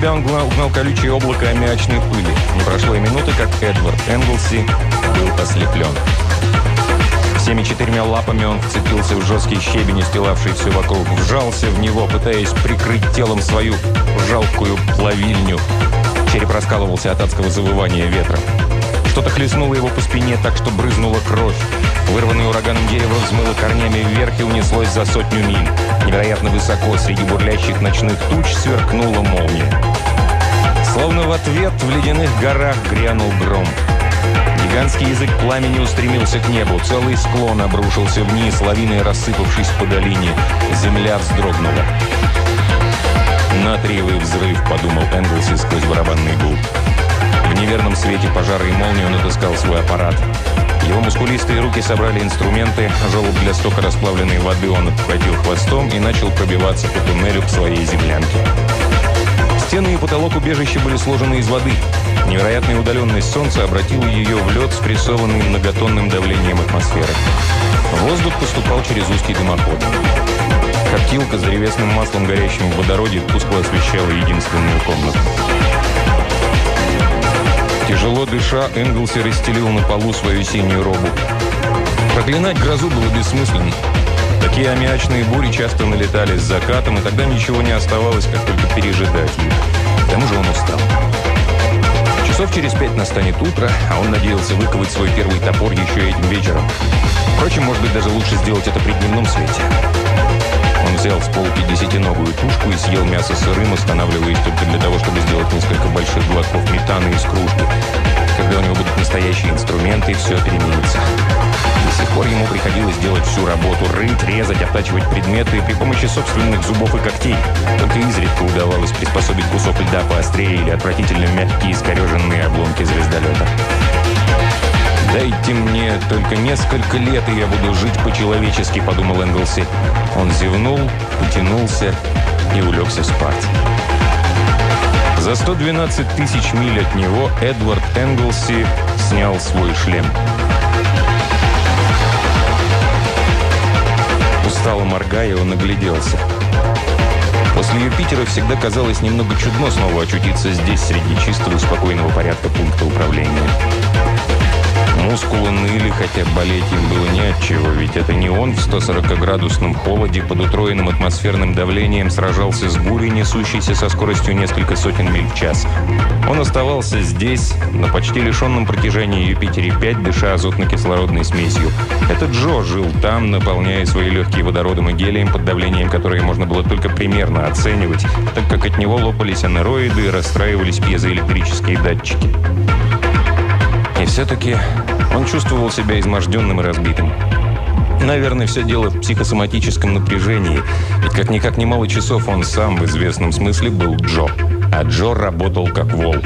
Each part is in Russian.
себя он гнал колючее облако аммиачной пыли. Не прошло и минуты, как Эдвард Энглси был ослеплен. Всеми 4 лапами он вцепился в жесткий щебень, устилавший все вокруг, вжался в него, пытаясь прикрыть телом свою жалкую плавильню. Череп раскалывался от адского завывания ветра. Что-то хлестнуло его по спине так, что брызнула кровь. Вырванное ураганом дерево взмыло корнями вверх и унеслось за 100 миль. Невероятно высоко среди бурлящих ночных туч сверкнула молния. Словно в ответ в ледяных горах грянул гром. Гигантский язык пламени устремился к небу. Целый склон обрушился вниз, лавиной рассыпавшись по долине. Земля вздрогнула. «Натриевый взрыв», — подумал Энглси сквозь барабанный гул. В неверном свете пожара и молнии он отыскал свой аппарат. Его мускулистые руки собрали инструменты, желоб для стока расплавленной воды он обхватил хвостом и начал пробиваться по туннелю к своей землянке. Стены и потолок убежища были сложены из воды. Невероятная удаленность солнца обратила ее в лед, спрессованный многотонным давлением атмосферы. Воздух поступал через узкий дымоход. Коптилка с древесным маслом, горящим в водороде, тускло освещала единственную комнату. Тяжело дыша, Энглси расстелил на полу свою синюю робу. Проклинать грозу было бессмысленно. Такие аммиачные бури часто налетали с закатом, и тогда ничего не оставалось, как только пережидать их. К тому же он устал. Часов через 5 настанет утро, а он надеялся выковать свой первый топор еще этим вечером. Впрочем, может быть, даже лучше сделать это при дневном свете. Он взял с полки 10-ногую тушку и съел мясо сырым, останавливаясь только для того, чтобы сделать несколько больших глотков метана из кружки. Когда у него будут настоящие инструменты, все переменится. До сих пор ему приходилось делать всю работу: рыть, резать, оттачивать предметы при помощи собственных зубов и когтей. Только изредка удавалось приспособить кусок льда поострее или отвратительно мягкие искореженные обломки звездолета. «Дайте мне только несколько лет, и я буду жить по-человечески», — подумал Энглси. Он зевнул, потянулся и улегся спать. За 112 тысяч миль от него Эдвард Энглси снял свой шлем. Устало моргая, он огляделся. После Юпитера всегда казалось немного чудно снова очутиться здесь, среди чистого, спокойного порядка пункта управления. Мускулы ныли, хотя болеть им было не от чего, ведь это не он в 140-градусном холоде под утроенным атмосферным давлением сражался с бурей, несущейся со скоростью несколько сотен миль в час. Он оставался здесь, на почти лишенном протяжении Юпитере-5, дыша азотно-кислородной смесью. Этот Джо жил там, наполняя свои легкие водородом и гелием, под давлением которое можно было только примерно оценивать, так как от него лопались анероиды и расстраивались пьезоэлектрические датчики. И все-таки он чувствовал себя изможденным и разбитым. Наверное, все дело в психосоматическом напряжении, ведь как-никак немало часов он сам в известном смысле был Джо, а Джо работал как вол.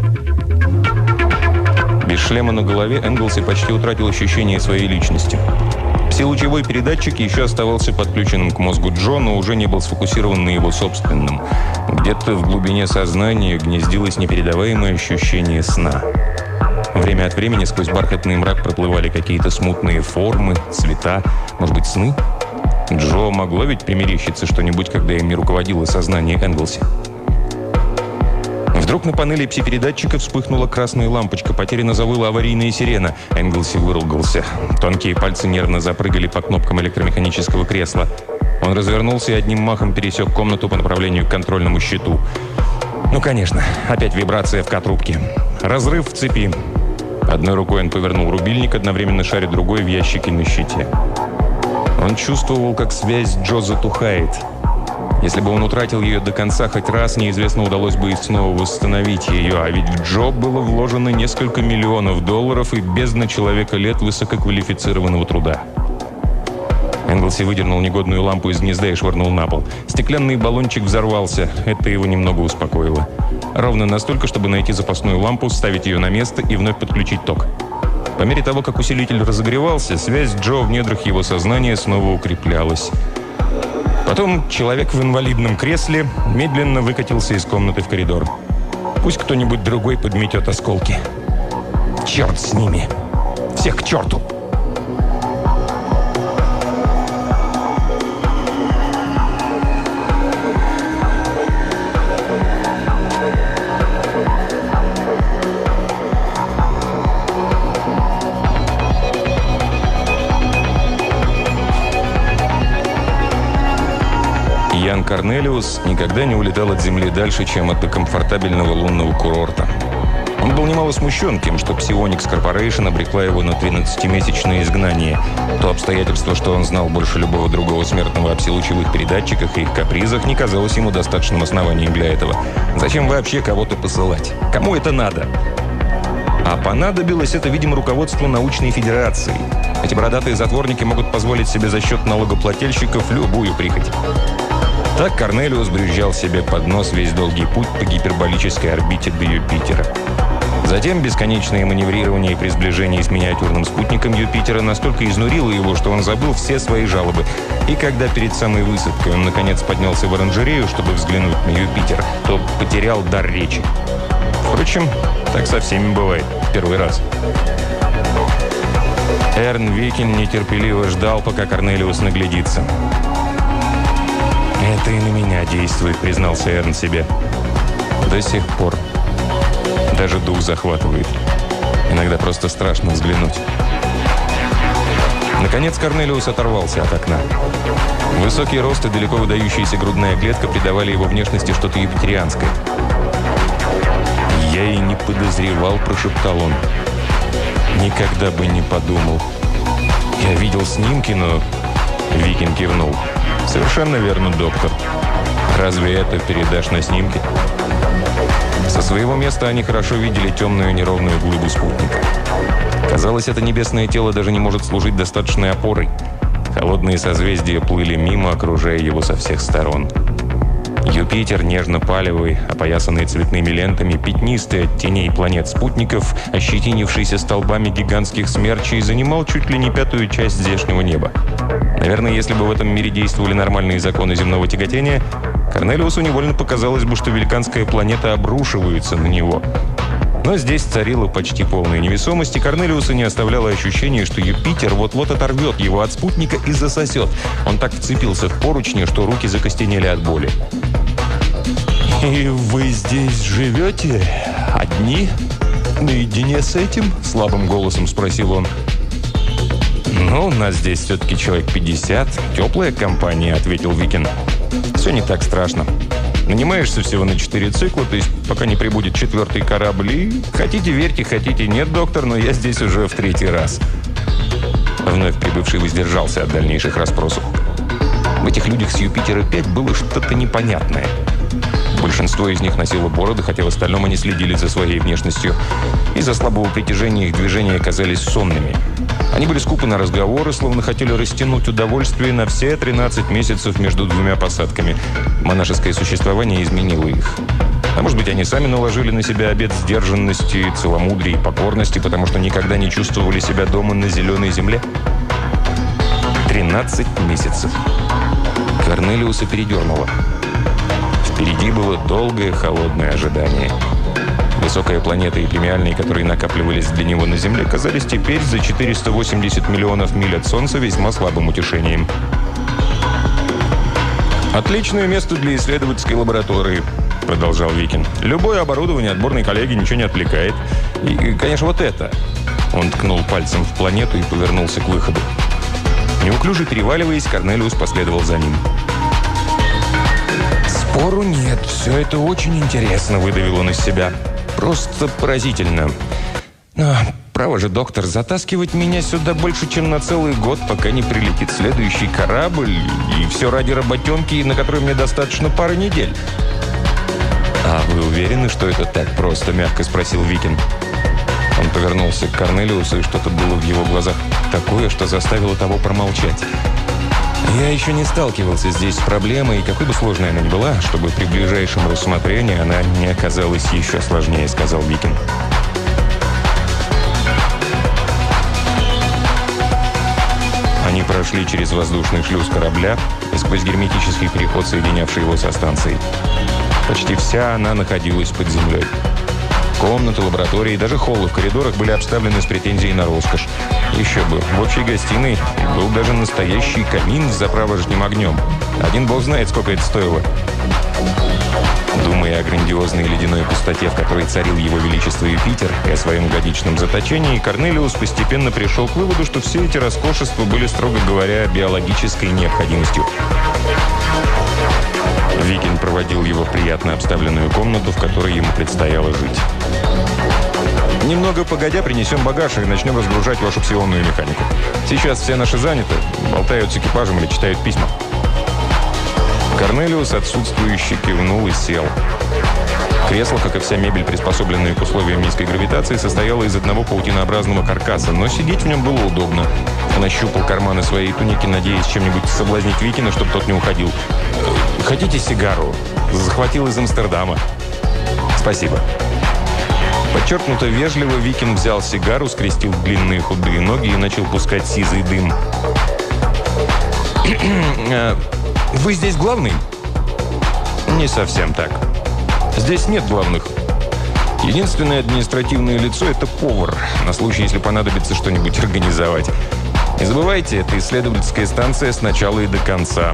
Без шлема на голове Энглси почти утратил ощущение своей личности. Пси-лучевой передатчик еще оставался подключенным к мозгу Джо, но уже не был сфокусирован на его собственном. Где-то в глубине сознания гнездилось непередаваемое ощущение сна. Время от времени сквозь бархатный мрак проплывали какие-то смутные формы, цвета, может быть, сны? Джо могло ведь примерещиться что-нибудь, когда им не руководило сознание Энглси. Вдруг на панели пси-передатчика вспыхнула красная лампочка, потерянно завыла аварийная сирена. Энглси выругался. Тонкие пальцы нервно запрыгали по кнопкам электромеханического кресла. Он развернулся и одним махом пересек комнату по направлению к контрольному щиту. Ну, конечно, опять вибрация в К-трубке. Разрыв в цепи. Одной рукой он повернул рубильник, одновременно шаря другой в ящике на щите. Он чувствовал, как связь с Джо затухает. Если бы он утратил ее до конца хоть раз, неизвестно, удалось бы и снова восстановить ее. А ведь в Джо было вложено несколько миллионов долларов и бездна человека лет высококвалифицированного труда. Энглси выдернул негодную лампу из гнезда и швырнул на пол. Стеклянный баллончик взорвался. Это его немного успокоило. Ровно настолько, чтобы найти запасную лампу, ставить ее на место и вновь подключить ток. По мере того, как усилитель разогревался, связь Джо в недрах его сознания снова укреплялась. Потом человек в инвалидном кресле медленно выкатился из комнаты в коридор. Пусть кто-нибудь другой подметет осколки. Черт с ними! Всех к черту! Корнелиус никогда не улетал от Земли дальше, чем от комфортабельного лунного курорта. Он был немало смущен тем, что Psionics Corporation обрекла его на 13-месячное изгнание. То обстоятельство, что он знал больше любого другого смертного о псилучевых передатчиках и их капризах, не казалось ему достаточным основанием для этого. Зачем вообще кого-то посылать? Кому это надо? А понадобилось это, видимо, руководству научной федерации. Эти бородатые затворники могут позволить себе за счет налогоплательщиков любую прихоть. Так Корнелиус брюзжал себе под нос весь долгий путь по гиперболической орбите до Юпитера. Затем бесконечное маневрирование при сближении с миниатюрным спутником Юпитера настолько изнурило его, что он забыл все свои жалобы. И когда перед самой высадкой он, наконец, поднялся в оранжерею, чтобы взглянуть на Юпитер, то потерял дар речи. Впрочем, так со всеми бывает. Первый раз. Эрн Викин нетерпеливо ждал, пока Корнелиус наглядится. «Это и на меня действует», — признался Эрн себе. «До сих пор. Даже дух захватывает. Иногда просто страшно взглянуть». Наконец Корнелиус оторвался от окна. Высокий рост и далеко выдающаяся грудная клетка придавали его внешности что-то юпитерианское. «Я и не подозревал», — прошептал он. «Никогда бы не подумал. Я видел снимки, но...» Викин кивнул. «Совершенно верно, доктор. Разве это передашь на снимке?» Со своего места они хорошо видели темную неровную глыбу спутника. Казалось, это небесное тело даже не может служить достаточной опорой. Холодные созвездия плыли мимо, окружая его со всех сторон. Юпитер, нежно-палевый, опоясанный цветными лентами, пятнистый от теней планет-спутников, ощетинившийся столбами гигантских смерчей, занимал чуть ли не 1/5 часть здешнего неба. Наверное, если бы в этом мире действовали нормальные законы земного тяготения, Корнелиусу невольно показалось бы, что великанская планета обрушивается на него. Но здесь царила почти полная невесомость, и Корнелиуса не оставляло ощущение, что Юпитер вот-вот оторвет его от спутника и засосет. Он так вцепился в поручни, что руки закостенели от боли. «И вы здесь живете? Одни? Наедине с этим?» – слабым голосом спросил он. «Ну, у нас здесь все-таки человек 50. Теплая компания», – ответил Викин. «Все не так страшно. Нанимаешься всего на 4 цикла, то есть пока не прибудет 4-й корабль. И хотите верьте, хотите нет, доктор, но я здесь уже в 3-й раз». Вновь прибывший воздержался от дальнейших расспросов. В этих людях с Юпитера-5 было что-то непонятное. Большинство из них носило бороды, хотя в остальном они следили за своей внешностью. Из-за слабого притяжения их движения казались сонными. Они были скупы на разговоры, словно хотели растянуть удовольствие на все 13 месяцев между 2 посадками. Монашеское существование изменило их. А может быть, они сами наложили на себя обет сдержанности, целомудрия и покорности, потому что никогда не чувствовали себя дома на зеленой земле? 13 месяцев. Корнелиуса передернуло. Впереди было долгое холодное ожидание. Высокая планета и премиальные, которые накапливались для него на Земле, казались теперь за 480 миллионов миль от Солнца весьма слабым утешением. «Отличное место для исследовательской лаборатории», — продолжал Викин. «Любое оборудование отборной коллеги ничего не отвлекает. И, конечно, вот это». Он ткнул пальцем в планету и повернулся к выходу. Неуклюже переваливаясь, Корнелиус последовал за ним. «Спору нет, все это очень интересно», — выдавил он из себя. «Просто поразительно. Но, право же, доктор, затаскивать меня сюда больше, чем на целый год, пока не прилетит следующий корабль, и все ради работенки, на которой мне достаточно пары недель». «А вы уверены, что это так просто?» — мягко спросил Викин. Он повернулся к Корнелиусу, и что-то было в его глазах такое, что заставило того промолчать. «Я еще не сталкивался здесь с проблемой, и какой бы сложной она ни была, чтобы при ближайшем рассмотрении она не оказалась еще сложнее», — сказал Викин. Они прошли через воздушный шлюз корабля и сквозь герметический переход, соединявший его со станцией. Почти вся она находилась под землей. Комнаты, лаборатории и даже холлы в коридорах были обставлены с претензией на роскошь. Еще бы, в общей гостиной был даже настоящий камин с заправочным огнем. Один бог знает, сколько это стоило. Думая о грандиозной ледяной пустоте, в которой царил его величество Юпитер, и о своем годичном заточении, Корнелиус постепенно пришел к выводу, что все эти роскошества были, строго говоря, биологической необходимостью. Викин проводил его в приятно обставленную комнату, в которой ему предстояло жить. «Немного погодя принесем багаж и начнем разгружать вашу псионную механику. Сейчас все наши заняты, болтают с экипажем или читают письма». Корнелиус отсутствующе кивнул и сел. Кресло, как и вся мебель, приспособленная к условиям низкой гравитации, состояло из одного паутинообразного каркаса, но сидеть в нем было удобно. Он ощупал карманы своей туники, надеясь чем-нибудь соблазнить Викина, чтобы тот не уходил. «Хотите сигару? Захватил из Амстердама». «Спасибо». Подчеркнуто вежливо Викин взял сигару, скрестил длинные худые ноги и начал пускать сизый дым. «Вы здесь главный?» «Не совсем так. Здесь нет главных. Единственное административное лицо – это повар, на случай, если понадобится что-нибудь организовать. Не забывайте, это исследовательская станция с начала и до конца».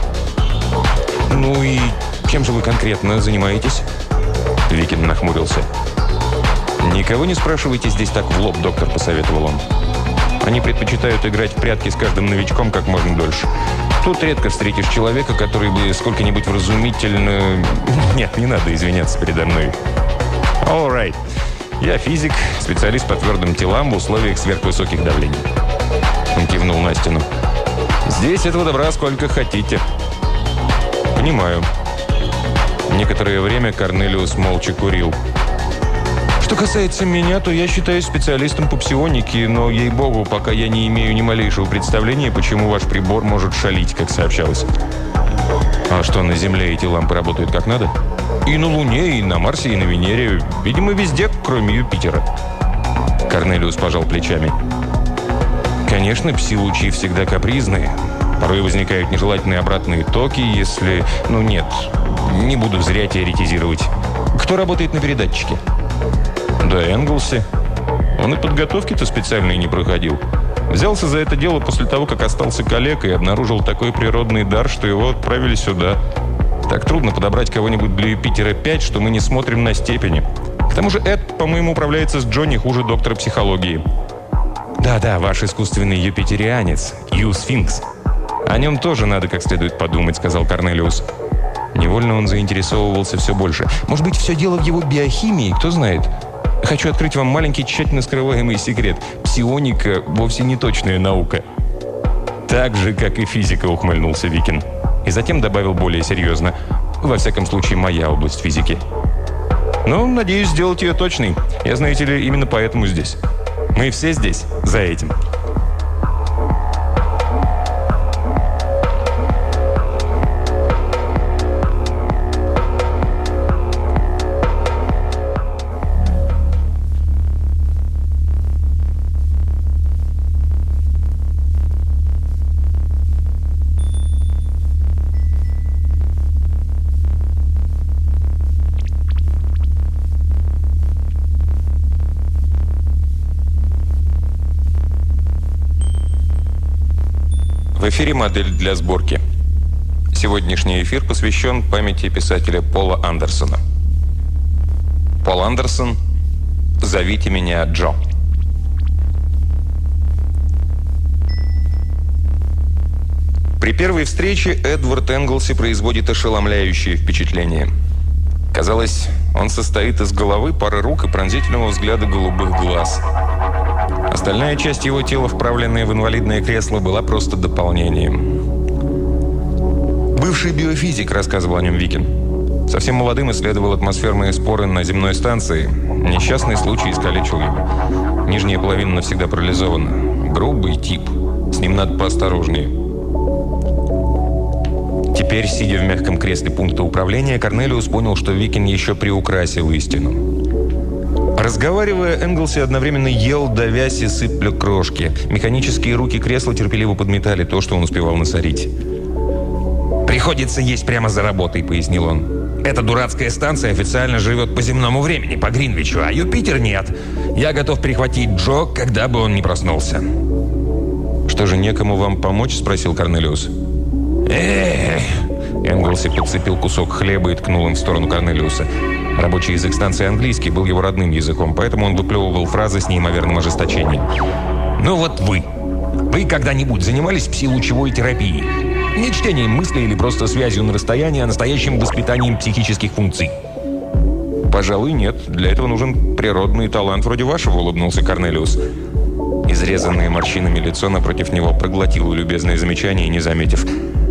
«Ну и чем же вы конкретно занимаетесь?» Викин нахмурился. «Никого не спрашивайте здесь так в лоб, доктор», – посоветовал он. «Они предпочитают играть в прятки с каждым новичком как можно дольше. Тут редко встретишь человека, который бы сколько-нибудь вразумительно... Нет, не надо извиняться передо мной. All right. Я физик, специалист по твердым телам в условиях сверхвысоких давлений». Он кивнул на стену. «Здесь этого добра сколько хотите». «Понимаю». Некоторое время Корнелиус молча курил. «Что касается меня, то я считаюсь специалистом по псионике, но, ей-богу, пока я не имею ни малейшего представления, почему ваш прибор может шалить, как сообщалось». «А что, на Земле эти лампы работают как надо?» «И на Луне, и на Марсе, и на Венере. Видимо, везде, кроме Юпитера». Корнелиус пожал плечами. «Конечно, пси-лучи всегда капризные. Порой возникают нежелательные обратные токи, если... Ну нет, не буду зря теоретизировать. Кто работает на передатчике?» «Да, Энглси. Он и подготовки-то специальной не проходил. Взялся за это дело после того, как остался калекой и обнаружил такой природный дар, что его отправили сюда. Так трудно подобрать кого-нибудь для Юпитера-5, что мы не смотрим на степени. К тому же Эд, по-моему, управляется с Джо не хуже доктора психологии». «Да-да, ваш искусственный юпитерианец, Ю-сфинкс. О нем тоже надо как следует подумать», — сказал Корнелиус. Невольно он заинтересовывался все больше. «Может быть, все дело в его биохимии, кто знает? Хочу открыть вам маленький, тщательно скрываемый секрет. Псионика вовсе не точная наука». «Так же, как и физика», — ухмыльнулся Викин. И затем добавил более серьезно. «Во всяком случае, моя область физики. Но, надеюсь, сделать ее точной. Я, знаете ли, именно поэтому здесь. Мы все здесь за этим». В эфире «Модель для сборки». Сегодняшний эфир посвящен памяти писателя Пола Андерсона. Пол Андерсон, «Зовите меня Джо». При первой встрече Эдвард Энглси производит ошеломляющее впечатление. Казалось, он состоит из головы, пары рук и пронзительного взгляда голубых глаз. Остальная часть его тела, вправленная в инвалидное кресло, была просто дополнением. «Бывший биофизик», — рассказывал о нем Викин. Совсем молодым исследовал атмосферные споры на земной станции. Несчастный случай искалечил его. Нижняя половина навсегда парализована. Грубый тип. С ним надо поосторожнее. Теперь, сидя в мягком кресле пункта управления, Корнелиус понял, что Викин еще приукрасил истину. Разговаривая, Энглси одновременно ел, давясь и сыпля крошки. Механические руки кресла терпеливо подметали то, что он успевал насорить. «Приходится есть прямо за работой», — пояснил он. «Эта дурацкая станция официально живет по земному времени, по Гринвичу, а Юпитер нет. Я готов перехватить Джо, когда бы он ни проснулся». «Что же, некому вам помочь?» — спросил Корнелиус. Энглси подцепил кусок хлеба и ткнул им в сторону Корнелиуса. Рабочий язык станции английский был его родным языком, поэтому он выплевывал фразы с неимоверным ожесточением. «Ну вот вы когда-нибудь занимались пси-лучевой терапией? Не чтением мыслей или просто связью на расстоянии, а настоящим воспитанием психических функций. «Пожалуй, нет. Для этого нужен природный талант вроде вашего», — улыбнулся Корнелиус. Изрезанное морщинами лицо напротив него проглотило любезное замечание, не заметив.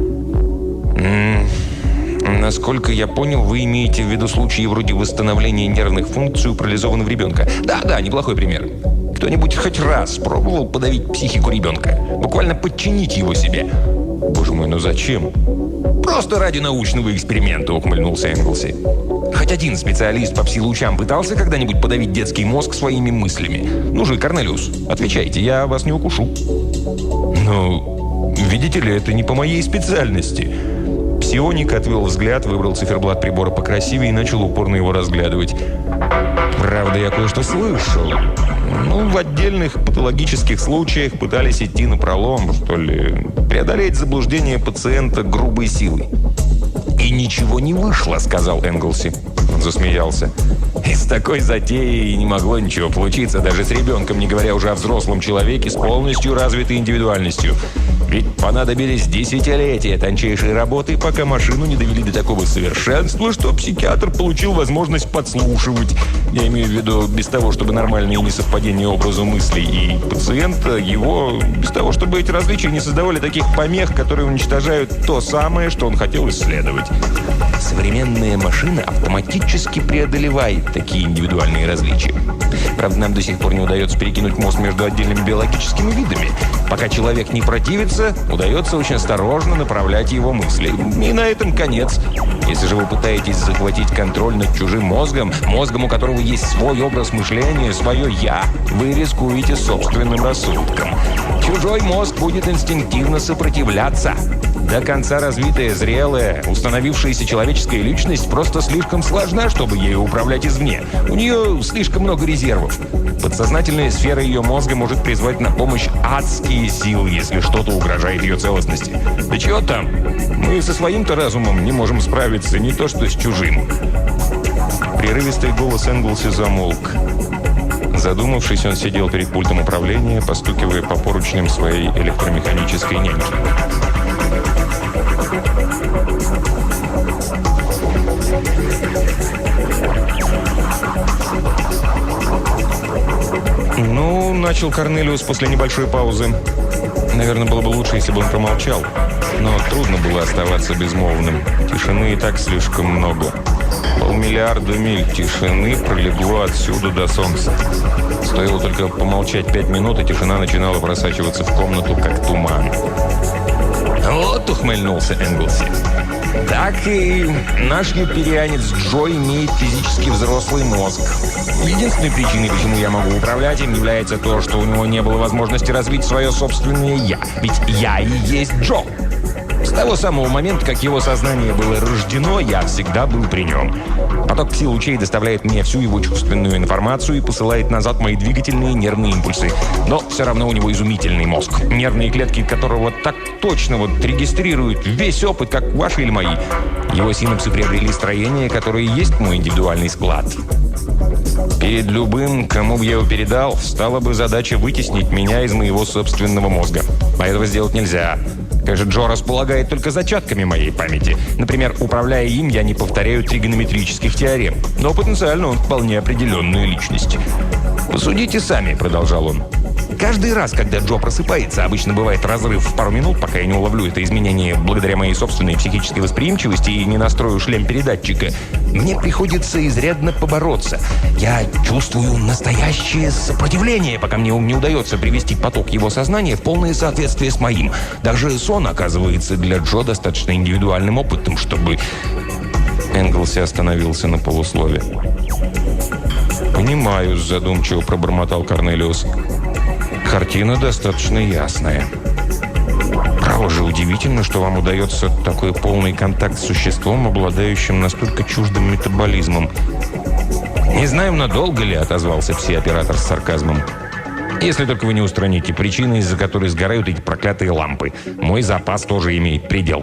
«Насколько я понял, вы имеете в виду случаи вроде восстановления нервных функций у парализованного ребенка?» «Да, неплохой пример. Кто-нибудь хоть раз пробовал подавить психику ребенка? Буквально подчинить его себе?» «Боже мой, ну зачем?» «Просто ради научного эксперимента», — ухмыльнулся Энглси. «Хоть один специалист по пси-лучам пытался когда-нибудь подавить детский мозг своими мыслями? Ну же, Корнелиус, отвечайте, я вас не укушу». «Ну, видите ли, это не по моей специальности». Псионик отвел взгляд, выбрал циферблат прибора покрасивее и начал упорно его разглядывать. «Правда, я кое-что слышал. В отдельных патологических случаях пытались идти напролом, что ли, преодолеть заблуждение пациента грубой силой». «И ничего не вышло», — сказал Энглси. Он засмеялся. «Из такой затеи не могло ничего получиться, даже с ребенком, не говоря уже о взрослом человеке с полностью развитой индивидуальностью. Ведь понадобились десятилетия тончайшей работы, пока машину не довели до такого совершенства, что психиатр получил возможность подслушивать. Я имею в виду без того, чтобы нормальные несовпадения образа мыслей и пациента, его без того, чтобы эти различия не создавали таких помех, которые уничтожают то самое, что он хотел исследовать. Современная машина автоматически преодолевает такие индивидуальные различия. Правда, нам до сих пор не удается перекинуть мост между отдельными биологическими видами. Пока человек не противится, удается очень осторожно направлять его мысли. И на этом конец. Если же вы пытаетесь захватить контроль над чужим мозгом, у которого есть свой образ мышления, свое «я», вы рискуете собственным рассудком. Чужой мозг будет инстинктивно сопротивляться. До конца развитая, зрелая, установившаяся человеческая личность просто слишком сложна, чтобы ею управлять извне. У нее слишком много резервов. Подсознательная сфера ее мозга может призвать на помощь адские силы, если что-то угрожает ее целостности. Да чего там? Мы со своим-то разумом не можем справиться, не то что с чужим. Прерывистый голос Энглси замолк. Задумавшись, он сидел перед пультом управления, постукивая по поручням своей электромеханической няньки. Начал Корнелиус после небольшой паузы. Наверное, было бы лучше, если бы он промолчал. Но трудно было оставаться безмолвным. Тишины и так слишком много. 500 миль тишины пролегло отсюда до солнца. Стоило только помолчать 5 минут, и тишина начинала просачиваться в комнату, как туман. «Вот», — ухмыльнулся Энглси. «Так и наш юпирианец Джо имеет физически взрослый мозг. Единственной причиной, почему я могу управлять им, является то, что у него не было возможности развить свое собственное «я». Ведь я и есть Джо. С того самого момента, как его сознание было рождено, я всегда был при нем. Поток пси-лучей доставляет мне всю его чувственную информацию и посылает назад мои двигательные нервные импульсы. Но все равно у него изумительный мозг, нервные клетки которого так точно регистрируют весь опыт, как ваши или мои. Его синапсы приобрели строение, которое и есть мой индивидуальный склад. Перед любым, кому бы я его передал, стала бы задача вытеснить меня из моего собственного мозга. А этого сделать нельзя. Конечно, Джо располагает только зачатками моей памяти. Например, управляя им, я не повторяю тригонометрических теорем. Но потенциально он вполне определенная личность. «Посудите сами», — продолжал он. «Каждый раз, когда Джо просыпается, обычно бывает разрыв в пару минут, пока я не уловлю это изменение благодаря моей собственной психической восприимчивости и не настрою шлем передатчика, мне приходится изрядно побороться. Я чувствую настоящее сопротивление, пока мне не удается привести поток его сознания в полное соответствие с моим. Даже сон оказывается для Джо достаточно индивидуальным опытом, чтобы...» Энглси остановился на полуслове. «Понимаю», — задумчиво пробормотал Корнелиус. «Картина достаточно ясная. Право же удивительно, что вам удается такой полный контакт с существом, обладающим настолько чуждым метаболизмом». «Не знаем, надолго ли», — отозвался пси-оператор с сарказмом. «Если только вы не устраните причины, из-за которой сгорают эти проклятые лампы. Мой запас тоже имеет предел».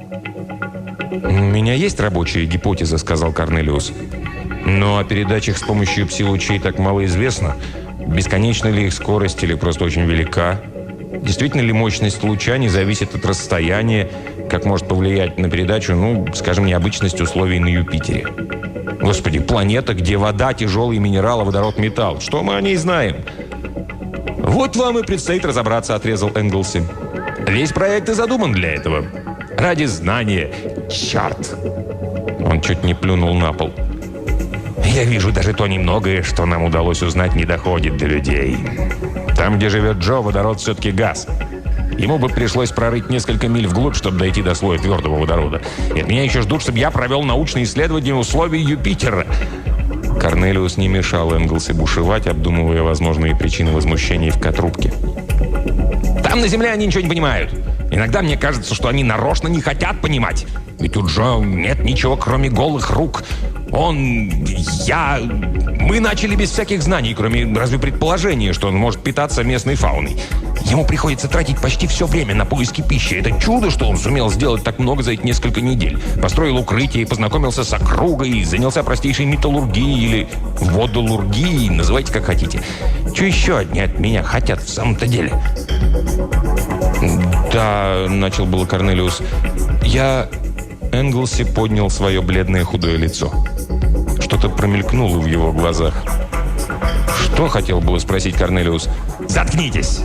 «У меня есть рабочая гипотеза», — сказал Корнелиус. «Но о передачах с помощью пси-лучей так мало известно. Бесконечна ли их скорость или просто очень велика? Действительно ли мощность луча не зависит от расстояния? как может повлиять на передачу, скажем, необычность условий на Юпитере. Господи, планета, где вода, тяжелые минералы, водород, металл. Что мы о ней знаем? Вот вам и предстоит разобраться, отрезал Энглси. Весь проект и задуман для этого. Ради знания. Черт! Он чуть не плюнул на пол. Я вижу, даже то немногое, что нам удалось узнать, не доходит до людей. Там, где живет Джо, водород все-таки газ. Ему бы пришлось прорыть несколько миль вглубь, чтобы дойти до слоя твердого водорода. И от меня еще ждут, чтобы я провел научные исследования условий Юпитера. Корнелиус не мешал Энглси бушевать, обдумывая возможные причины возмущения в котрубке. Там на Земле они ничего не понимают. Иногда мне кажется, что они нарочно не хотят понимать. Ведь у Джо нет ничего, кроме голых рук. Мы начали без всяких знаний, кроме разве предположения, что он может питаться местной фауной. Ему приходится тратить почти все время на поиски пищи. Это чудо, что он сумел сделать так много за эти несколько недель. Построил укрытие, познакомился с округой, занялся простейшей металлургией или водолургией, называйте как хотите. Что еще одни от меня хотят в самом-то деле? Да, начал было Корнелиус. Энглси поднял свое бледное худое лицо. Что-то промелькнуло в его глазах. «Что?» — хотел было спросить Корнелиус. «Заткнитесь!»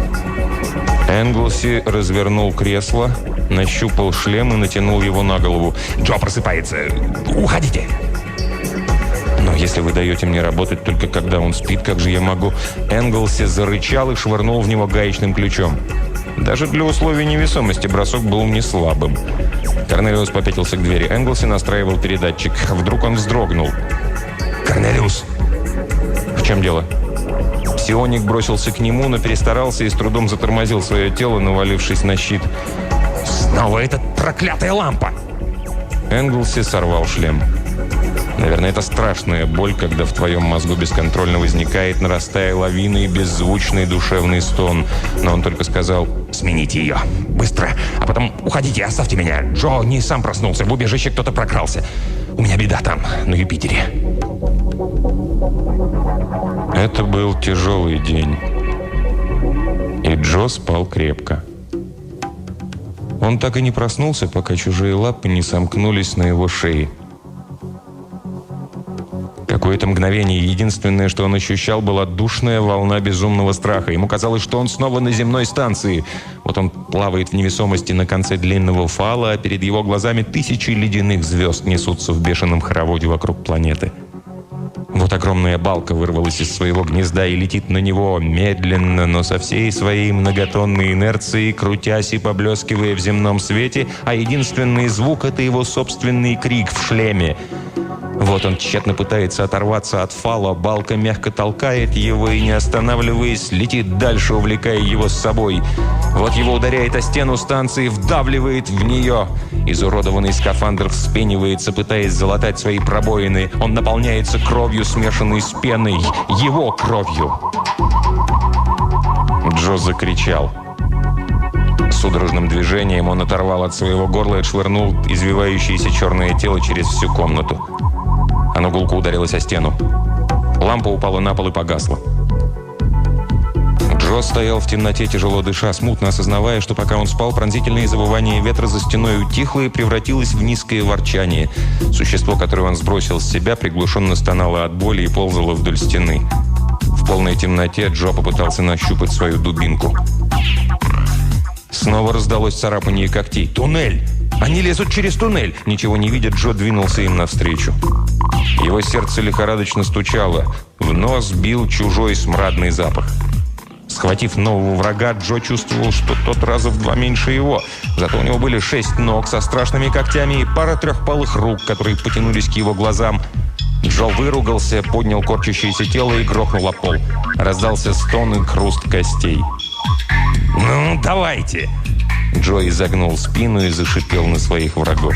Энглси развернул кресло, нащупал шлем и натянул его на голову. «Джо просыпается! Уходите!» «Но если вы даете мне работать только когда он спит, как же я могу?» Энглси зарычал и швырнул в него гаечным ключом. Даже для условий невесомости бросок был не слабым. Корнелиус попятился к двери. Энглси настраивал передатчик. Вдруг он вздрогнул. «Корнелиус!» «В чем дело?» Псионик бросился к нему, но перестарался и с трудом затормозил свое тело, навалившись на щит. «Снова эта проклятая лампа!» Энглси сорвал шлем. Наверное, это страшная боль, когда в твоем мозгу бесконтрольно возникает, нарастая лавиной, беззвучный душевный стон. Но он только сказал: «Смените ее! Быстро! А потом уходите, оставьте меня! Джо не сам проснулся, в убежище кто-то прокрался. У меня беда там, на Юпитере». Это был тяжелый день. И Джо спал крепко. Он так и не проснулся, пока чужие лапы не сомкнулись на его шее. Какое-то мгновение единственное, что он ощущал, была душная волна безумного страха. Ему казалось, что он снова на земной станции. Вот он плавает в невесомости на конце длинного фала, а перед его глазами тысячи ледяных звезд несутся в бешеном хороводе вокруг планеты. Вот огромная балка вырвалась из своего гнезда и летит на него медленно, но со всей своей многотонной инерцией, крутясь и поблескивая в земном свете, а единственный звук — это его собственный крик в шлеме. Вот он тщетно пытается оторваться от фала, балка мягко толкает его и, не останавливаясь, летит дальше, увлекая его с собой. Вот его ударяет о стену станции, вдавливает в нее. Изуродованный скафандр вспенивается, пытаясь залатать свои пробоины. Он наполняется кровью, смешанной с пеной, его кровью. Джо закричал. Судорожным движением он оторвал от своего горла и отшвырнул извивающееся черное тело через всю комнату. Оно гулко ударилось о стену. Лампа упала на пол и погасла. Джо стоял в темноте, тяжело дыша, смутно осознавая, что пока он спал, пронзительное завывание ветра за стеной утихло и превратилось в низкое ворчание. Существо, которое он сбросил с себя, приглушенно стонало от боли и ползало вдоль стены. В полной темноте Джо попытался нащупать свою дубинку. Снова раздалось царапание когтей. «Туннель! Они лезут через туннель!» Ничего не видя, Джо двинулся им навстречу. Его сердце лихорадочно стучало. В нос бил чужой смрадный запах. Схватив нового врага, Джо чувствовал, что тот раза в 2 меньше его. Зато у него были 6 ног со страшными когтями и пара трехпалых рук, которые потянулись к его глазам. Джо выругался, поднял корчащееся тело и грохнул о пол. Раздался стон и хруст костей. «Ну, давайте!» Джо изогнул спину и зашипел на своих врагов.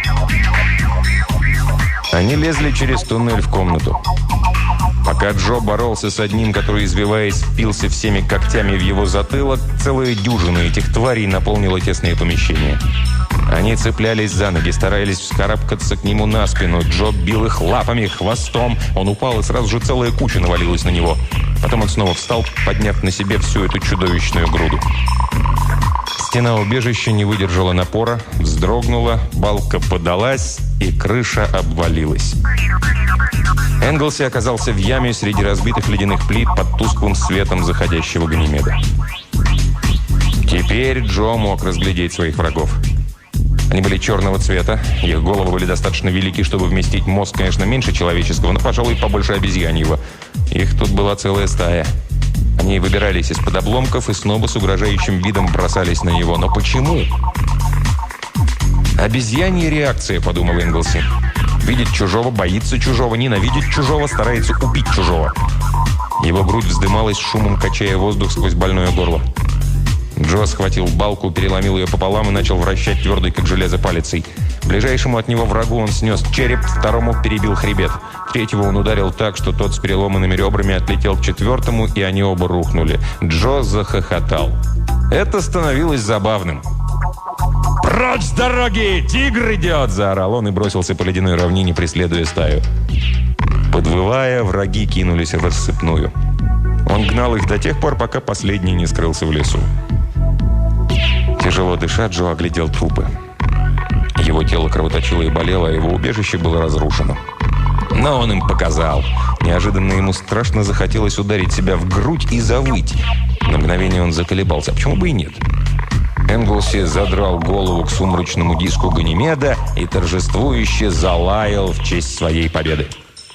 Они лезли через туннель в комнату. Пока Джо боролся с одним, который, извиваясь, впился всеми когтями в его затылок, целая дюжина этих тварей наполнила тесное помещение. Они цеплялись за ноги, старались вскарабкаться к нему на спину. Джо бил их лапами, хвостом. Он упал, и сразу же целая куча навалилась на него. Потом он снова встал, подняв на себе всю эту чудовищную груду. Стена убежища не выдержала напора, вздрогнула, балка подалась, и крыша обвалилась. Энглси оказался в яме среди разбитых ледяных плит под тусклым светом заходящего Ганимеда. Теперь Джо мог разглядеть своих врагов. Они были черного цвета, их головы были достаточно велики, чтобы вместить мозг, конечно, меньше человеческого, но, пожалуй, побольше обезьяньего. Их тут была целая стая. Они выбирались из-под обломков и снова с угрожающим видом бросались на него. Но почему? «Обезьянья реакция», — подумал Энглси. «Видит чужого, боится чужого, ненавидит чужого, старается убить чужого». Его грудь вздымалась шумом, качая воздух сквозь больное горло. Джо схватил балку, переломил ее пополам и начал вращать твердой, как железо, палицей. Ближайшему от него врагу он снес череп, второму перебил хребет. Третьего он ударил так, что тот с переломанными ребрами отлетел к четвертому, и они оба рухнули. Джо захохотал. Это становилось забавным. «Прочь с дороги! Тигр идет!» – заорал он и бросился по ледяной равнине, преследуя стаю. Подвывая, враги кинулись в рассыпную. Он гнал их до тех пор, пока последний не скрылся в лесу. Тяжело дыша, Джо оглядел трупы. Его тело кровоточило и болело, а его убежище было разрушено. Но он им показал. Неожиданно ему страшно захотелось ударить себя в грудь и завыть. На мгновение он заколебался. А почему бы и нет? Энглси задрал голову к сумрачному диску Ганимеда и торжествующе залаял в честь своей победы.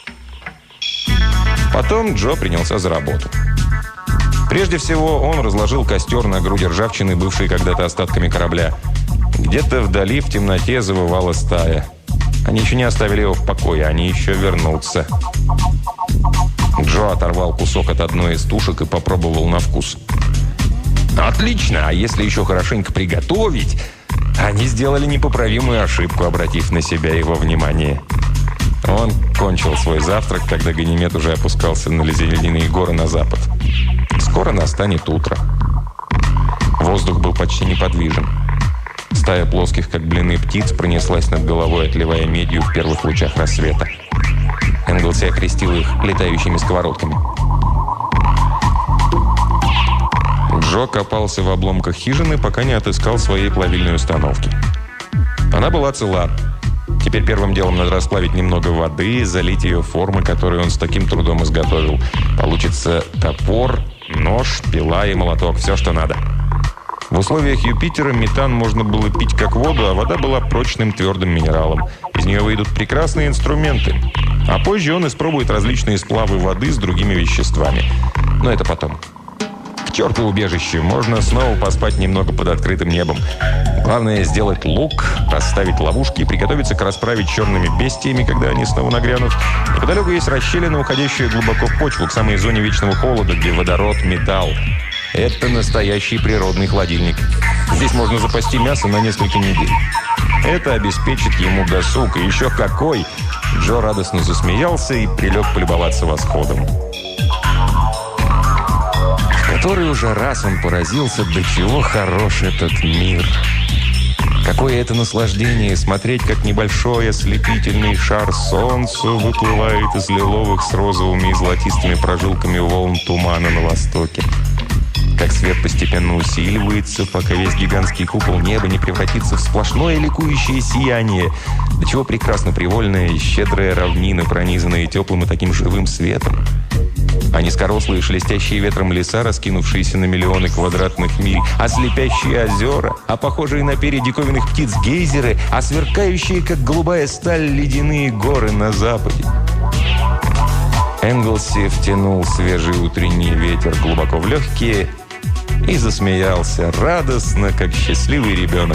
Потом Джо принялся за работу. Прежде всего, он разложил костер на груди ржавчины, бывшей когда-то остатками корабля. Где-то вдали в темноте завывала стая. Они еще не оставили его в покое, они еще вернутся. Джо оторвал кусок от одной из тушек и попробовал на вкус. Отлично, а если еще хорошенько приготовить? Они сделали непоправимую ошибку, обратив на себя его внимание. Он кончил свой завтрак, когда Ганимед уже опускался на ледяные горы на запад. Скоро настанет утро. Воздух был почти неподвижен. Стая плоских, как блины, птиц пронеслась над головой, отливая медью в первых лучах рассвета. Энглси окрестил их летающими сковородками. Джо копался в обломках хижины, пока не отыскал своей плавильной установки. Она была цела. Теперь первым делом надо расплавить немного воды, залить ее в формы, которые он с таким трудом изготовил. Получится топор, нож, пила и молоток. Все, что надо. В условиях Юпитера метан можно было пить как воду, а вода была прочным твердым минералом. Из нее выйдут прекрасные инструменты. А позже он испробует различные сплавы воды с другими веществами. Но это потом. К черту убежище. Можно снова поспать немного под открытым небом. Главное сделать лук, расставить ловушки и приготовиться к расправе с черными бестиями, когда они снова нагрянут. Неподалеку есть расщелина, уходящая глубоко в почву, к самой зоне вечного холода, где водород, металл. Это настоящий природный холодильник. Здесь можно запасти мясо на несколько недель. Это обеспечит ему досуг. И еще какой! Джо радостно засмеялся и прилег полюбоваться восходом. В который уже раз он поразился, до чего хорош этот мир. Какое это наслаждение смотреть, как небольшой ослепительный шар солнца выплывает из лиловых с розовыми и золотистыми прожилками волн тумана на востоке. Как свет постепенно усиливается, пока весь гигантский купол неба не превратится в сплошное ликующее сияние. До чего прекрасно привольная и щедрая равнина, пронизанная теплым и таким живым светом. А низкорослые, шелестящие ветром леса, раскинувшиеся на миллионы квадратных миль, а слепящие озера, а похожие на перья диковинных птиц гейзеры, а сверкающие, как голубая сталь, ледяные горы на западе. Энглси втянул свежий утренний ветер глубоко в легкие и засмеялся радостно, как счастливый ребенок.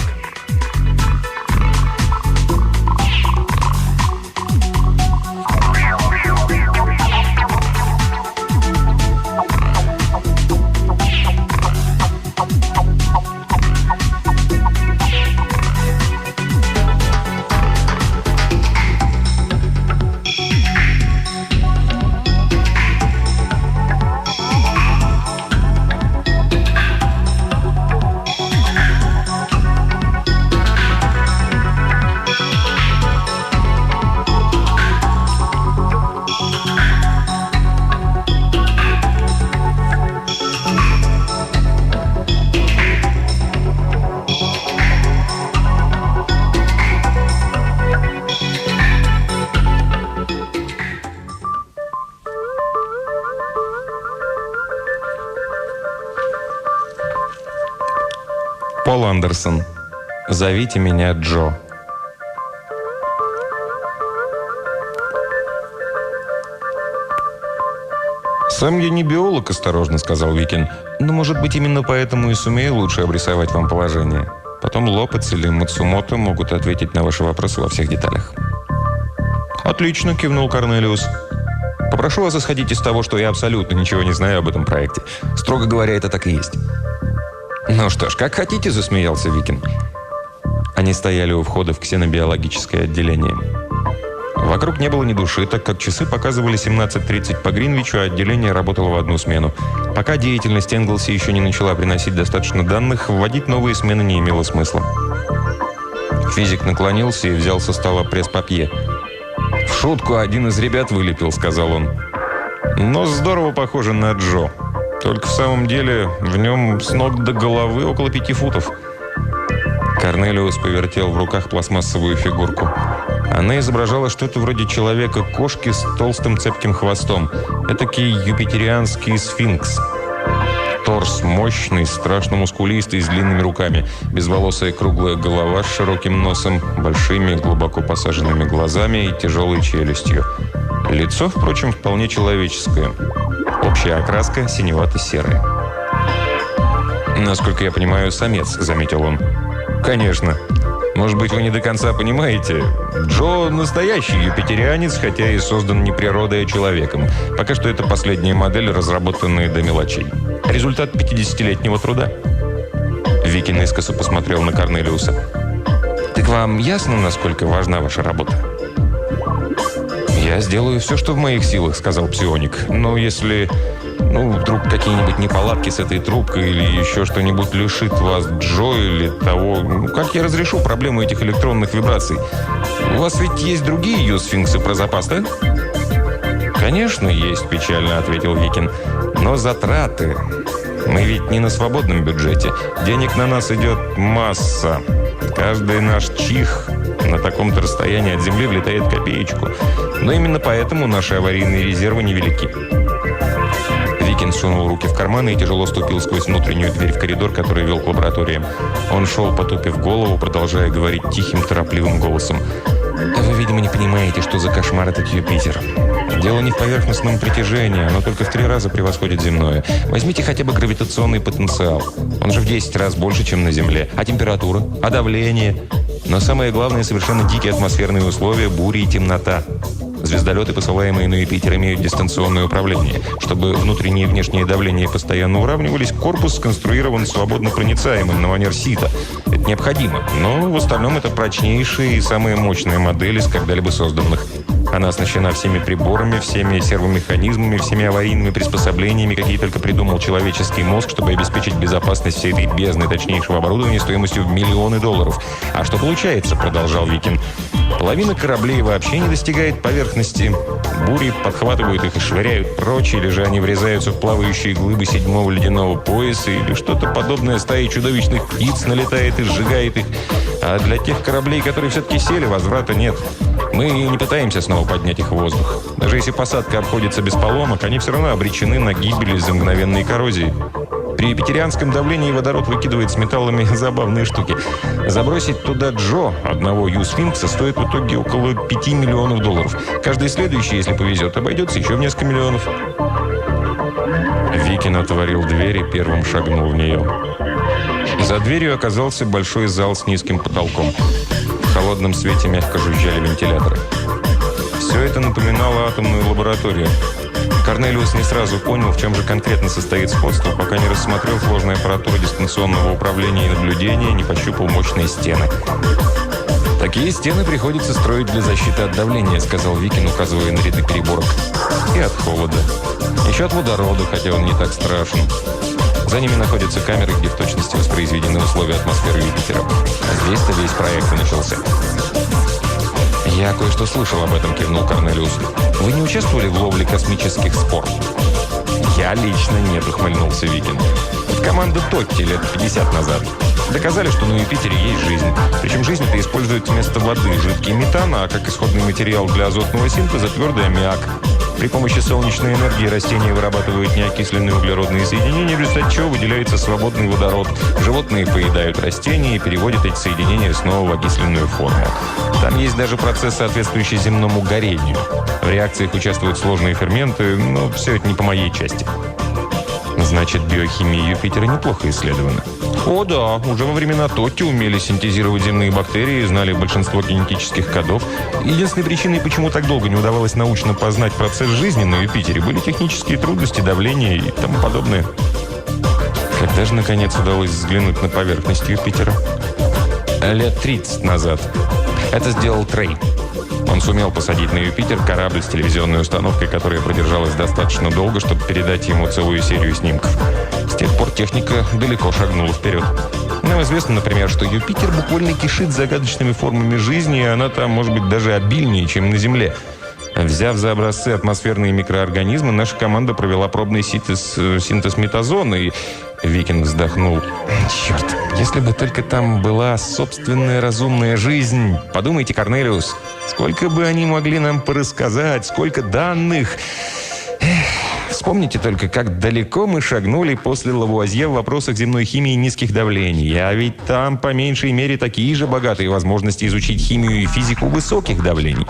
Пол Андерсон. Зовите меня Джо. «Сам я не биолог», — осторожно сказал Викин. «Но, может быть, именно поэтому и сумею лучше обрисовать вам положение. Потом Лопец или Мацумото могут ответить на ваши вопросы во всех деталях». «Отлично», — кивнул Корнелиус. «Попрошу вас исходить из того, что я абсолютно ничего не знаю об этом проекте. Строго говоря, это так и есть». «Ну что ж, как хотите», — засмеялся Викин. Они стояли у входа в ксенобиологическое отделение. Вокруг не было ни души, так как часы показывали 17:30 по Гринвичу, а отделение работало в одну смену. Пока деятельность Энглси еще не начала приносить достаточно данных, вводить новые смены не имело смысла. Физик наклонился и взял со стола пресс-папье. «В шутку один из ребят вылепил», — сказал он. «Но здорово похоже на Джо. Только в самом деле в нем с ног до головы около 5 футов». Корнелиус повертел в руках пластмассовую фигурку. Она изображала что-то вроде человека-кошки с толстым цепким хвостом. Этакий юпитерианский сфинкс. Торс мощный, страшно мускулистый, с длинными руками. Безволосая круглая голова с широким носом, большими глубоко посаженными глазами и тяжелой челюстью. Лицо, впрочем, вполне человеческое. Общая окраска синевато-серая. «Насколько я понимаю, самец», — заметил он. «Конечно. Может быть, вы не до конца понимаете. Джо настоящий юпитерианец, хотя и создан не природой, а человеком. Пока что это последняя модель, разработанная до мелочей. Результат 50-летнего труда». Викин искоса посмотрел на Корнелиуса. «Так вам ясно, насколько важна ваша работа?» «Я сделаю все, что в моих силах», — сказал псионик. «Но если... вдруг какие-нибудь неполадки с этой трубкой или еще что-нибудь лишит вас Джо или того... как я разрешу проблему этих электронных вибраций? У вас ведь есть другие юсфинксы про запас, да?» «Конечно, есть», — печально ответил Викин. «Но затраты... Мы ведь не на свободном бюджете. Денег на нас идет масса. Каждый наш чих на таком-то расстоянии от Земли влетает копеечку. Но именно поэтому наши аварийные резервы невелики». Викин сунул руки в карманы и тяжело ступил сквозь внутреннюю дверь в коридор, который вел к лаборатории. Он шел, потупив голову, продолжая говорить тихим, торопливым голосом. «Вы, видимо, не понимаете, что за кошмар этот Юпитер. Дело не в поверхностном притяжении, оно только в 3 раза превосходит земное. Возьмите хотя бы гравитационный потенциал. Он же в 10 раз больше, чем на Земле. А температура? А давление? Но самое главное, совершенно дикие атмосферные условия, бури и темнота. Звездолеты, посылаемые на Юпитер, имеют дистанционное управление. Чтобы внутреннее и внешнее давление постоянно уравнивались, корпус сконструирован свободно проницаемым на манер сита. Это необходимо, но в остальном это прочнейшая и самая мощная модель из когда-либо созданных. Она оснащена всеми приборами, всеми сервомеханизмами, всеми аварийными приспособлениями, какие только придумал человеческий мозг, чтобы обеспечить безопасность всей этой бездны точнейшего оборудования стоимостью в миллионы долларов. «А что получается?» — продолжал Викин. «Половина кораблей вообще не достигает поверхности. Бури подхватывают их и швыряют прочь, или же они врезаются в плавающие глыбы 7-го ледяного пояса, или что-то подобное стаи чудовищных птиц налетает и сжигает их. А для тех кораблей, которые все-таки сели, возврата нет. Мы не пытаемся снова поднять их в воздух. Даже если посадка обходится без поломок, они все равно обречены на гибель из-за мгновенной коррозии. При юпитерианском давлении водород выкидывает с металлами забавные штуки. Забросить туда Джо, одного Ю-сфинкса, стоит в итоге около 5 миллионов долларов. Каждый следующий, если повезет, обойдется еще в несколько миллионов». Викин отворил дверь и первым шагнул в нее. За дверью оказался большой зал с низким потолком. В холодном свете мягко жужжали вентиляторы. Все это напоминало атомную лабораторию. Корнелиус не сразу понял, в чем же конкретно состоит сходство, пока не рассмотрел сложную аппаратуру дистанционного управления и наблюдения, не пощупал мощные стены. «Такие стены приходится строить для защиты от давления», — сказал Викин, указывая на ряды переборок. «И от холода. Еще от водорода, хотя он не так страшен. За ними находятся камеры, где в точности воспроизведены условия атмосферы Юпитера. А здесь-то весь проект и начался». «Я кое-что слышал об этом», — кивнул Корнелиус. «Вы не участвовали в ловле космических спор?» «Я лично нет», — ухмыльнулся Викин. «Это команда Тотти лет 50 назад. Доказали, что на Юпитере есть жизнь. Причем жизнь-то использует вместо воды жидкий метан, а как исходный материал для азотного синтеза твердый аммиак. При помощи солнечной энергии растения вырабатывают неокисленные углеродные соединения, в результате чего выделяется свободный водород. Животные поедают растения и переводят эти соединения снова в окисленную форму. Там есть даже процесс, соответствующий земному горению. В реакциях участвуют сложные ферменты, но все это не по моей части. Значит, биохимия Юпитера неплохо исследована. О да, уже во времена Тотти умели синтезировать земные бактерии, знали большинство генетических кодов. Единственной причиной, почему так долго не удавалось научно познать процесс жизни на Юпитере, были технические трудности, давление и тому подобное. Когда же, наконец, удалось взглянуть на поверхность Юпитера? Лет 30 назад. Это сделал Трей. Он сумел посадить на Юпитер корабль с телевизионной установкой, которая продержалась достаточно долго, чтобы передать ему целую серию снимков. С тех пор техника далеко шагнула вперед. Нам известно, например, что Юпитер буквально кишит загадочными формами жизни, и она там может быть даже обильнее, чем на Земле. Взяв за образцы атмосферные микроорганизмы, наша команда провела пробный синтез метазона, и Викинг вздохнул. Черт, если бы только там была собственная разумная жизнь. Подумайте, Корнелиус, сколько бы они могли нам порассказать, сколько данных. Вспомните только, как далеко мы шагнули после Лавуазье в вопросах земной химии и низких давлений. А ведь там, по меньшей мере, такие же богатые возможности изучить химию и физику высоких давлений.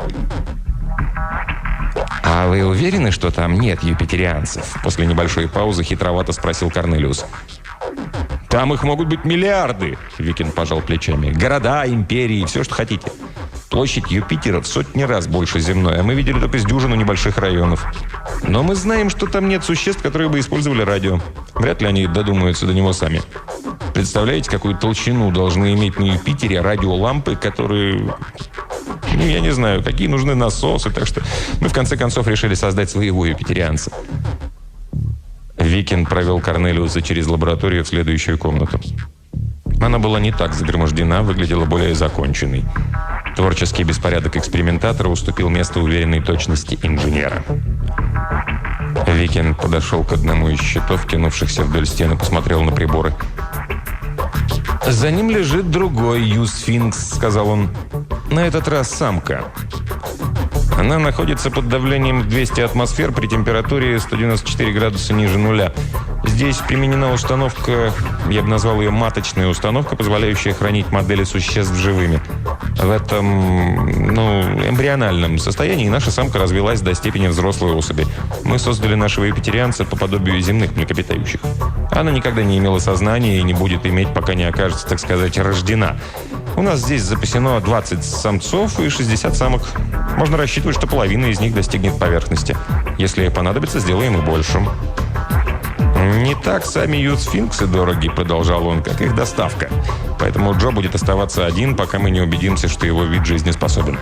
«А вы уверены, что там нет юпитерианцев?» После небольшой паузы хитровато спросил Корнелиус. «Там их могут быть миллиарды!» Викинг пожал плечами. «Города, империи, все, что хотите. Площадь Юпитера в сотни раз больше земной, а мы видели только с дюжину небольших районов. Но мы знаем, что там нет существ, которые бы использовали радио. Вряд ли они додумаются до него сами. Представляете, какую толщину должны иметь на Юпитере радиолампы, которые... я не знаю, какие нужны насосы, так что мы в конце концов решили создать своего юпитерианца». Викин провел Корнелиуса через лабораторию в следующую комнату. Она была не так загромождена, выглядела более законченной. Творческий беспорядок экспериментатора уступил место уверенной точности инженера. Викин подошел к одному из щитов, тянувшихся вдоль стены, посмотрел на приборы. «За ним лежит другой Юсфинкс», — сказал он. «На этот раз самка. Она находится под давлением 200 атмосфер при температуре 194 градуса ниже нуля. Здесь применена установка, я бы назвал ее маточная установка, позволяющая хранить модели существ живыми. В этом, эмбриональном состоянии наша самка развилась до степени взрослой особи. Мы создали нашего юпитерианца по подобию земных млекопитающих. Она никогда не имела сознания и не будет иметь, пока не окажется, так сказать, рождена. У нас здесь запасено 20 самцов и 60 самок. Можно рассчитывать, что половина из них достигнет поверхности. Если понадобится, сделаем и больше». «Не так сами юсфинксы дороги», — продолжал он, — «как их доставка. Поэтому Джо будет оставаться один, пока мы не убедимся, что его вид жизнеспособен».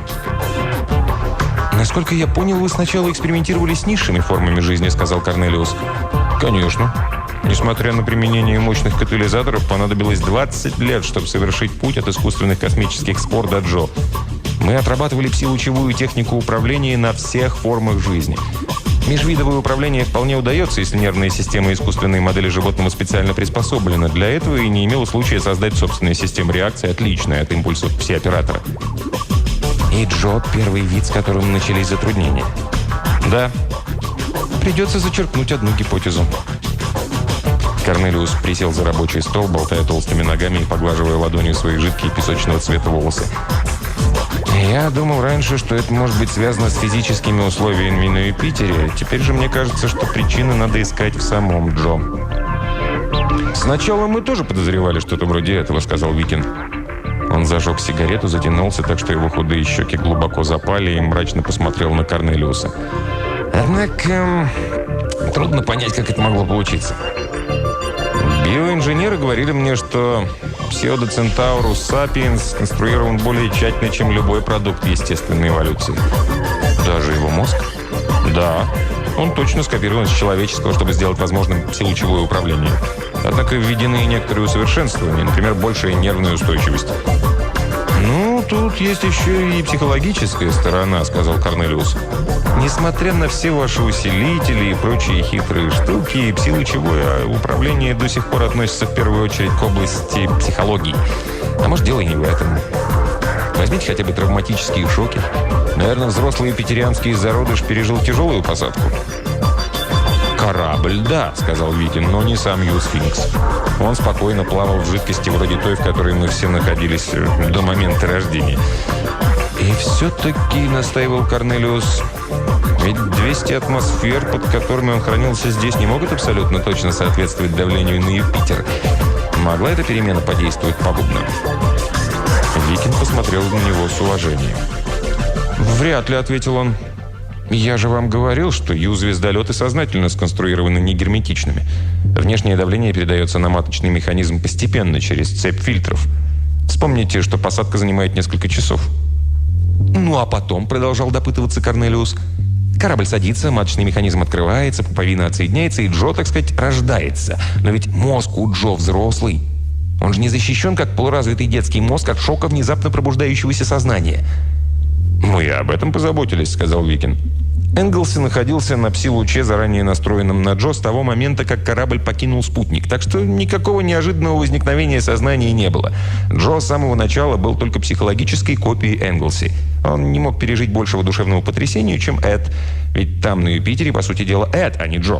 «Насколько я понял, вы сначала экспериментировали с низшими формами жизни», — сказал Корнелиус. «Конечно. Несмотря на применение мощных катализаторов, понадобилось 20 лет, чтобы совершить путь от искусственных космических спор до Джо. Мы отрабатывали псилучевую технику управления на всех формах жизни. Межвидовое управление вполне удается, если нервная система искусственной модели животного специально приспособлена для этого и не имела случая создать собственную систему реакции, отличная от импульсов пси-оператора». «И Джо – первый вид, с которым начались затруднения?» «Да. Придется зачеркнуть одну гипотезу». Корнелиус присел за рабочий стол, болтая толстыми ногами и поглаживая ладонью свои жидкие песочного цвета волосы. «Я думал раньше, что это может быть связано с физическими условиями на Юпитере. Теперь же мне кажется, что причины надо искать в самом Джо». «Сначала мы тоже подозревали что-то вроде этого», — сказал Викин. Он зажег сигарету, затянулся так, что его худые щеки глубоко запали, и мрачно посмотрел на Корнелиуса. «Однако трудно понять, как это могло получиться. Биоинженеры говорили мне, что псевдоцентаурус сапиенс сконструирован более тщательно, чем любой продукт естественной эволюции». «Даже его мозг?» «Да. Он точно скопирован с человеческого, чтобы сделать возможным псилучевое управление. Однако введены некоторые усовершенствования, например, большая нервная устойчивость». «Тут есть еще и психологическая сторона», — сказал Корнелиус. «Несмотря на все ваши усилители и прочие хитрые штуки, псилучевое управление до сих пор относится в первую очередь к области психологии. А может, дело и не в этом. Возьмите хотя бы травматические шоки. Наверное, взрослый юпитерианский зародыш пережил тяжелую посадку. «Корабль, да», — сказал Викин, — «но не сам Ю-Сфинкс. Он спокойно плавал в жидкости вроде той, в которой мы все находились до момента рождения». «И все-таки», — настаивал Корнелиус, — «ведь 200 атмосфер, под которыми он хранился здесь, не могут абсолютно точно соответствовать давлению на Юпитер. Могла эта перемена подействовать пагубно?» Викин посмотрел на него с уважением. «Вряд ли», — ответил он. «Я же вам говорил, что Ю-звездолеты сознательно сконструированы негерметичными. Внешнее давление передается на маточный механизм постепенно, через цепь фильтров. Вспомните, что посадка занимает несколько часов». «Ну а потом», — продолжал допытываться Корнелиус, — «корабль садится, маточный механизм открывается, пуповина отсоединяется, и Джо, так сказать, рождается. Но ведь мозг у Джо взрослый. Он же не защищен, как полуразвитый детский мозг, от шока внезапно пробуждающегося сознания». «Мы и об этом позаботились», — сказал Викин. Энглси находился на пси-луче, заранее настроенном на Джо, с того момента, как корабль покинул спутник, так что никакого неожиданного возникновения сознания не было. Джо с самого начала был только психологической копией Энглси. Он не мог пережить большего душевного потрясения, чем Эд, ведь там, на Юпитере, по сути дела, Эд, а не Джо.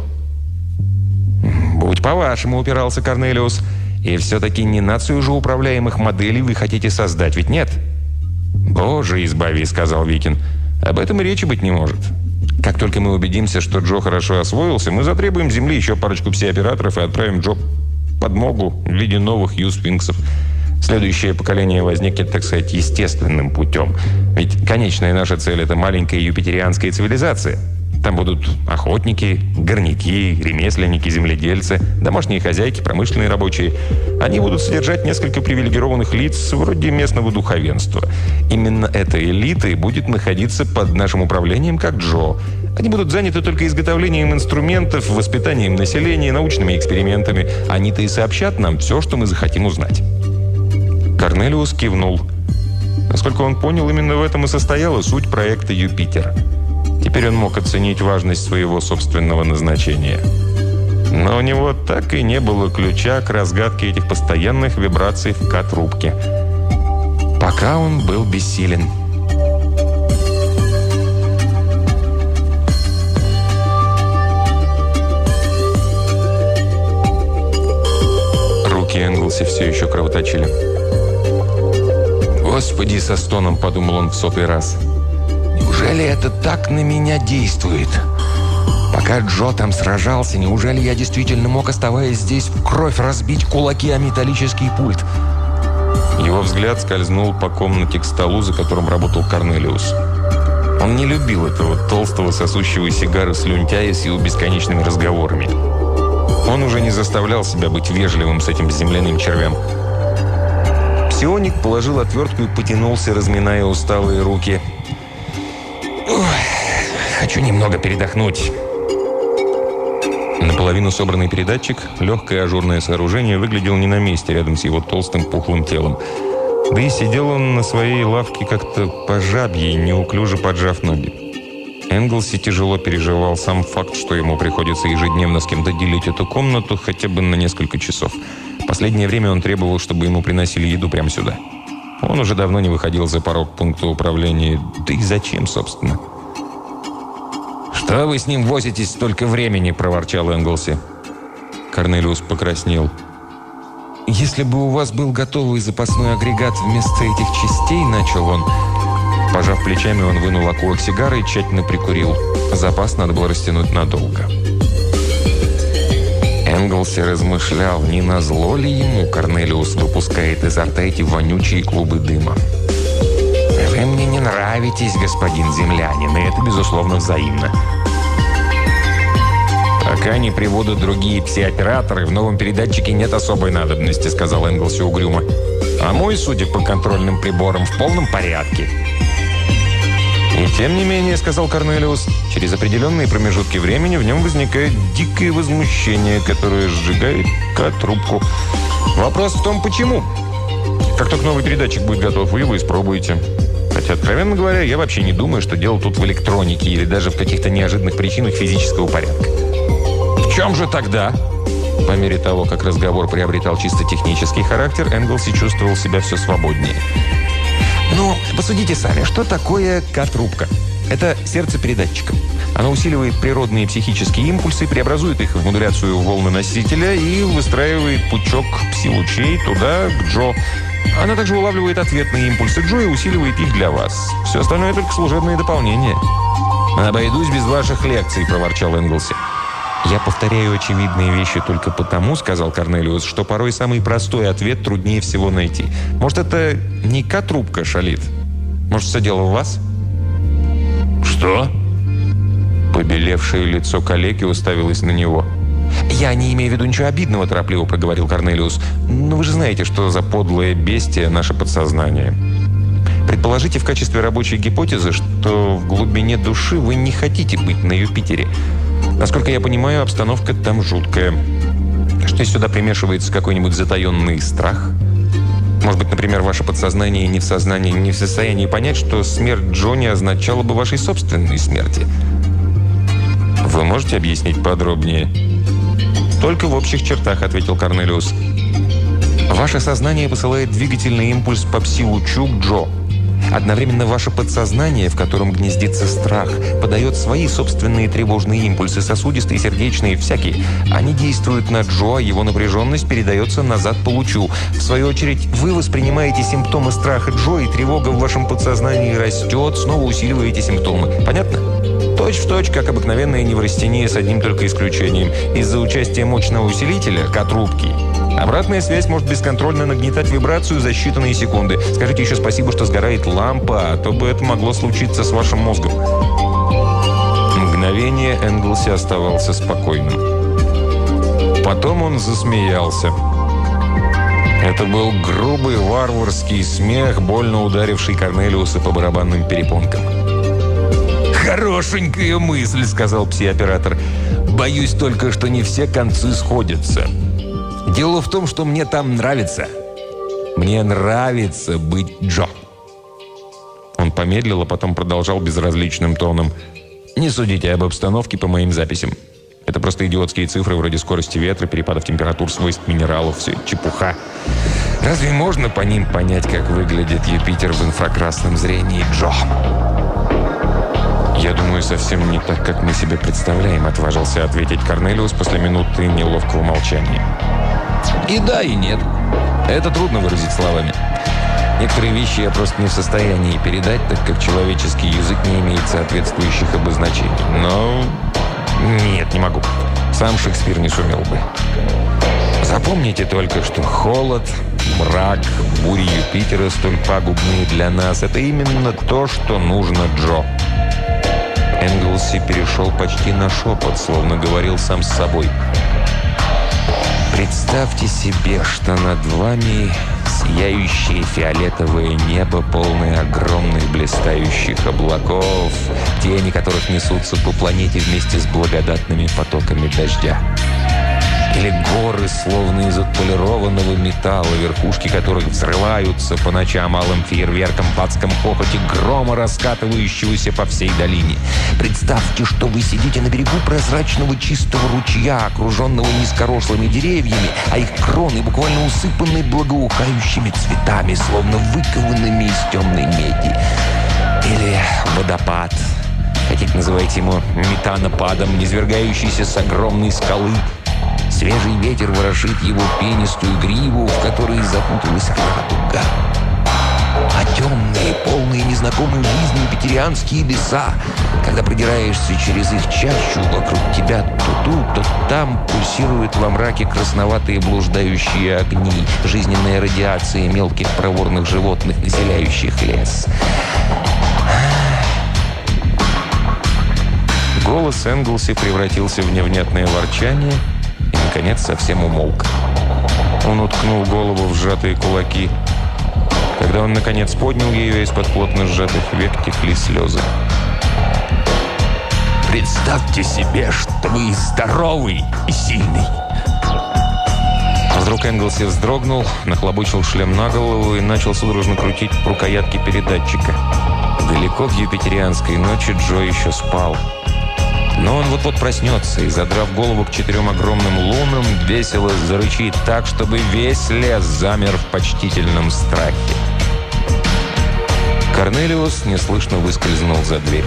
«Будь по-вашему», — упирался Корнелиус, — «и все-таки не нацию же управляемых моделей вы хотите создать, ведь нет?» «Боже, избави», — сказал Викин, — «об этом и речи быть не может. Как только мы убедимся, что Джо хорошо освоился, мы затребуем с Земли еще парочку пси-операторов и отправим Джо подмогу в виде новых Ю-сфинксов. Следующее поколение возникнет, так сказать, естественным путем. Ведь конечная наша цель – это маленькая юпитерианская цивилизация. Там будут охотники, горняки, ремесленники, земледельцы, домашние хозяйки, промышленные рабочие. Они будут содержать несколько привилегированных лиц вроде местного духовенства. Именно эта элита и будет находиться под нашим управлением, как Джо. Они будут заняты только изготовлением инструментов, воспитанием населения, научными экспериментами. Они-то и сообщат нам все, что мы захотим узнать». Корнелиус кивнул. Насколько он понял, именно в этом и состояла суть проекта «Юпитер». Теперь он мог оценить важность своего собственного назначения. Но у него так и не было ключа к разгадке этих постоянных вибраций в К-трубке. Пока он был бессилен. Руки Энглси все еще кровоточили. «Господи!» — со стоном подумал он в 100-й раз. «Неужели это так на меня действует? Пока Джо там сражался, неужели я действительно мог, оставаясь здесь, в кровь разбить кулаки о металлический пульт?» Его взгляд скользнул по комнате к столу, за которым работал Корнелиус. Он не любил этого толстого, сосущего сигары слюнтяя с его бесконечными разговорами. Он уже не заставлял себя быть вежливым с этим земляным червем. Псионик положил отвертку и потянулся, разминая усталые руки. «Хочу немного передохнуть». Наполовину собранный передатчик, легкое ажурное сооружение, выглядел не на месте рядом с его толстым пухлым телом. Да и сидел он на своей лавке как-то по-жабье, неуклюже поджав ноги. Энглси тяжело переживал сам факт, что ему приходится ежедневно с кем-то делить эту комнату хотя бы на несколько часов. Последнее время он требовал, чтобы ему приносили еду прямо сюда. Он уже давно не выходил за порог пункта управления. Да и зачем, собственно? «Что вы с ним возитесь столько времени?» – проворчал Энглси. Корнелиус покраснел. «Если бы у вас был готовый запасной агрегат вместо этих частей», – начал он. Пожав плечами, он вынул окурок сигары и тщательно прикурил. Запас надо было растянуть надолго. Энглси размышлял, не назло ли ему Корнелиус выпускает изо рта эти вонючие клубы дыма. «Вы мне не нравитесь, господин землянин, и это, безусловно, взаимно». «Пока не прибудут другие пси-операторы, в новом передатчике нет особой надобности», — сказал Энглси угрюмо. «А мой, судя по контрольным приборам, в полном порядке». «И тем не менее», — сказал Корнелиус, — «через определенные промежутки времени в нем возникает дикое возмущение, которое сжигает К-трубку. Вопрос в том, почему. Как только новый передатчик будет готов, вы его испробуете. Хотя, откровенно говоря, я вообще не думаю, что дело тут в электронике или даже в каких-то неожиданных причинах физического порядка». «В чем же тогда?» По мере того, как разговор приобретал чисто технический характер, Энглси чувствовал себя все свободнее. Ну, посудите сами, что такое К-трубка? Это сердце передатчика. Оно усиливает природные психические импульсы, преобразует их в модуляцию волны носителя и выстраивает пучок пси-лучей туда, к Джо. Она также улавливает ответные импульсы Джо и усиливает их для вас. Все остальное только служебные дополнения. «Обойдусь без ваших лекций», – проворчал Энглси. «Я повторяю очевидные вещи только потому, — сказал Корнелиус, — что порой самый простой ответ труднее всего найти. Может, это не К-трубка шалит? Может, все дело в вас?» «Что?» Побелевшее лицо калеки уставилось на него. «Я не имею в виду ничего обидного», – торопливо проговорил Корнелиус. «Но вы же знаете, что за подлое бестие наше подсознание. Предположите в качестве рабочей гипотезы, что в глубине души вы не хотите быть на Юпитере. Насколько я понимаю, обстановка там жуткая. Что сюда примешивается какой-нибудь затаенный страх? Может быть, например, ваше подсознание не в состоянии понять, что смерть Джонни означала бы вашей собственной смерти. Вы можете объяснить подробнее?» «Только в общих чертах», — ответил Корнелиус. «Ваше сознание посылает двигательный импульс по пси-лучу к Джо. Одновременно ваше подсознание, в котором гнездится страх, подает свои собственные тревожные импульсы, сосудистые, сердечные, всякие. Они действуют на Джо, а его напряженность передается назад по лучу. В свою очередь, вы воспринимаете симптомы страха Джо, и тревога в вашем подсознании растет, снова усиливаете симптомы. Понятно? Точь-в-точь, как обыкновенная неврастения, с одним только исключением. Из-за участия мощного усилителя, К-трубки, обратная связь может бесконтрольно нагнетать вибрацию за считанные секунды. Скажите еще спасибо, что сгорает лампа, а то бы это могло случиться с вашим мозгом». Мгновение Энглси оставался спокойным. Потом он засмеялся. Это был грубый варварский смех, больно ударивший Корнелиуса по барабанным перепонкам. «Хорошенькая мысль», — сказал пси-оператор. «Боюсь только, что не все концы сходятся. Дело в том, что мне там нравится. Мне нравится быть Джо». Он помедлил, а потом продолжал безразличным тоном. «Не судите об обстановке по моим записям. Это просто идиотские цифры вроде скорости ветра, перепадов температур, свойств минералов. Все это чепуха. Разве можно по ним понять, как выглядит Юпитер в инфракрасном зрении, Джо?» «Я думаю, совсем не так, как мы себе представляем», — отважился ответить Корнелиус после минуты неловкого молчания. «И да, и нет. Это трудно выразить словами. Некоторые вещи я просто не в состоянии передать, так как человеческий язык не имеет соответствующих обозначений. Но нет, не могу. Сам Шекспир не сумел бы. Запомните только, что холод, мрак, бури Юпитера, столь пагубные для нас, это именно то, что нужно Джо». Энглси перешел почти на шепот, словно говорил сам с собой. «Представьте себе, что над вами сияющее фиолетовое небо, полное огромных блистающих облаков, тени которых несутся по планете вместе с благодатными потоками дождя. Или горы, словно из отполированного металла, верхушки которых взрываются по ночам алым фейерверком в адском хохоте грома, раскатывающегося по всей долине. Представьте, что вы сидите на берегу прозрачного чистого ручья, окруженного низкорослыми деревьями, а их кроны буквально усыпаны благоухающими цветами, словно выкованными из темной меди. Или водопад, хотите называйте его метанопадом, низвергающийся с огромной скалы. Свежий ветер ворошит его пенистую гриву, в которой запуталась радуга. А темные, полные незнакомой жизни юпитерианские леса, когда продираешься через их чащу, вокруг тебя то тут, то там пульсируют во мраке красноватые блуждающие огни, жизненная радиация мелких проворных животных, населяющих лес. Голос Энглси превратился в невнятное ворчание и, наконец, совсем умолк. Он уткнул голову в сжатые кулаки. Когда он, наконец, поднял ее, из-под плотно сжатых век текли слезы. «Представьте себе, что вы здоровый и сильный!» Вдруг Энглси вздрогнул, нахлобучил шлем на голову и начал судорожно крутить рукоятки передатчика. Далеко в юпитерианской ночи Джо еще спал. Но он вот-вот проснется и, задрав голову к 4 огромным лунам, весело зарычит так, чтобы весь лес замер в почтительном страхе. Корнелиус неслышно выскользнул за дверь.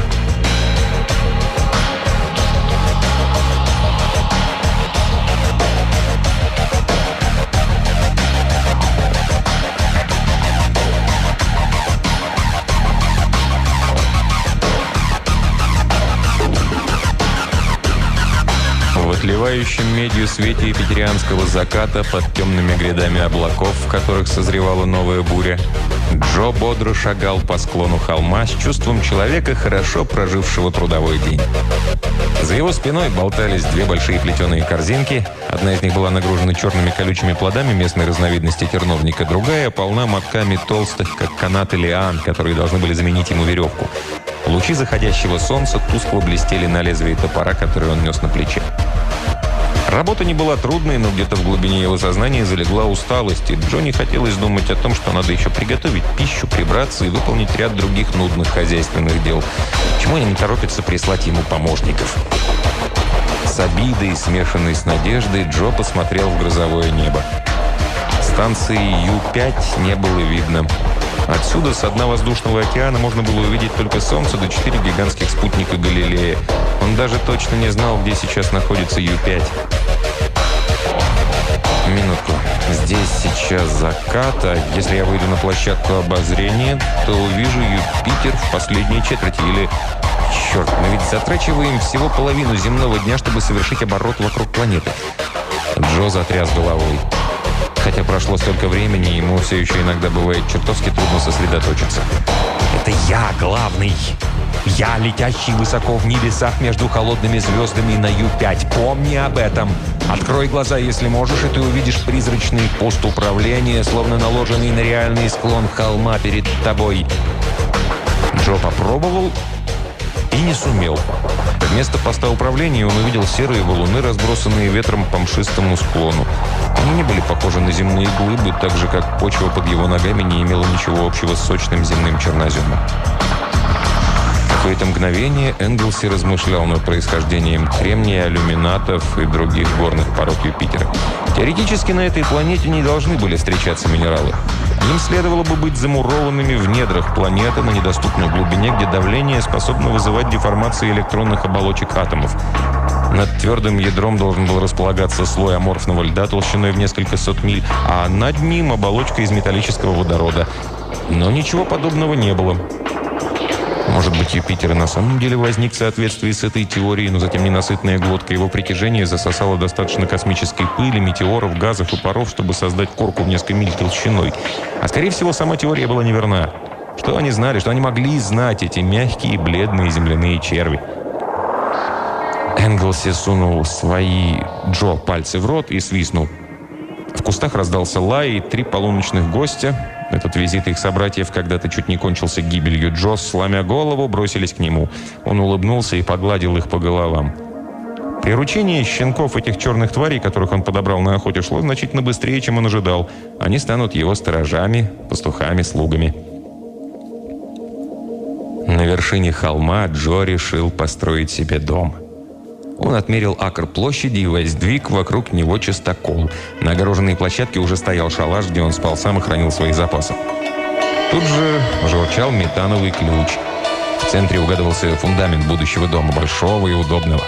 В отливающем медью свете епитерианского заката под темными грядами облаков, в которых созревала новая буря, Джо бодро шагал по склону холма с чувством человека, хорошо прожившего трудовой день. За его спиной болтались две большие плетеные корзинки. Одна из них была нагружена черными колючими плодами местной разновидности терновника, другая полна мотками толстых, как канаты лиан, которые должны были заменить ему веревку. Лучи заходящего солнца тускло блестели на лезвии топора, который он нес на плече. Работа не была трудной, но где-то в глубине его сознания залегла усталость, и Джо не хотелось думать о том, что надо еще приготовить пищу, прибраться и выполнить ряд других нудных хозяйственных дел. Почему они не торопятся прислать ему помощников? С обидой, смешанной с надеждой, Джо посмотрел в грозовое небо. Станции Ю-5 не было видно. Отсюда, с дна воздушного океана, можно было увидеть только Солнце до 4 гигантских спутника Галилея. Он даже точно не знал, где сейчас находится Ю-5. Минутку. Здесь сейчас закат, а если я выйду на площадку обозрения, то увижу Юпитер в последней четверти. Или... Черт, мы ведь затрачиваем всего половину земного дня, чтобы совершить оборот вокруг планеты. Джо затряс головой. Хотя прошло столько времени, ему все еще иногда бывает чертовски трудно сосредоточиться. «Это я главный! Я, летящий высоко в небесах между холодными звездами на Ю-5. Помни об этом! Открой глаза, если можешь, и ты увидишь призрачный пост управления, словно наложенный на реальный склон холма перед тобой». Джо попробовал и не сумел. Вместо поста управления он увидел серые валуны, разбросанные ветром по мшистому склону. Они не были похожи на земные глыбы, так же, как почва под его ногами не имела ничего общего с сочным земным черноземом. В какое-то мгновение Энглси размышлял над происхождением кремния, алюминатов и других горных пород Юпитера. Теоретически на этой планете не должны были встречаться минералы. Им следовало бы быть замурованными в недрах планеты на недоступной глубине, где давление способно вызывать деформации электронных оболочек атомов. Над твердым ядром должен был располагаться слой аморфного льда толщиной в несколько сот миль, а над ним оболочка из металлического водорода. Но ничего подобного не было. Может быть, Юпитер и на самом деле возник в соответствии с этой теорией, но затем ненасытная глотка его притяжения засосала достаточно космической пыли, метеоров, газов и паров, чтобы создать корку в несколько миль толщиной. А скорее всего, сама теория была неверна. Что они знали, что они могли знать, эти мягкие, бледные земляные черви? Энглси сунул свои Джо пальцы в рот и свистнул. В кустах раздался лай, и 3 полуночных гостя, этот визит их собратьев когда-то чуть не кончился гибелью Джо, сломя голову, бросились к нему. Он улыбнулся и погладил их по головам. Приручение щенков этих черных тварей, которых он подобрал на охоте, шло значительно быстрее, чем он ожидал. Они станут его сторожами, пастухами, слугами. На вершине холма Джо решил построить себе дом. Он отмерил акр площади и воздвиг вокруг него частокол. На огороженной площадке уже стоял шалаш, где он спал сам и хранил свои запасы. Тут же журчал метановый ключ. В центре угадывался фундамент будущего дома, большого и удобного.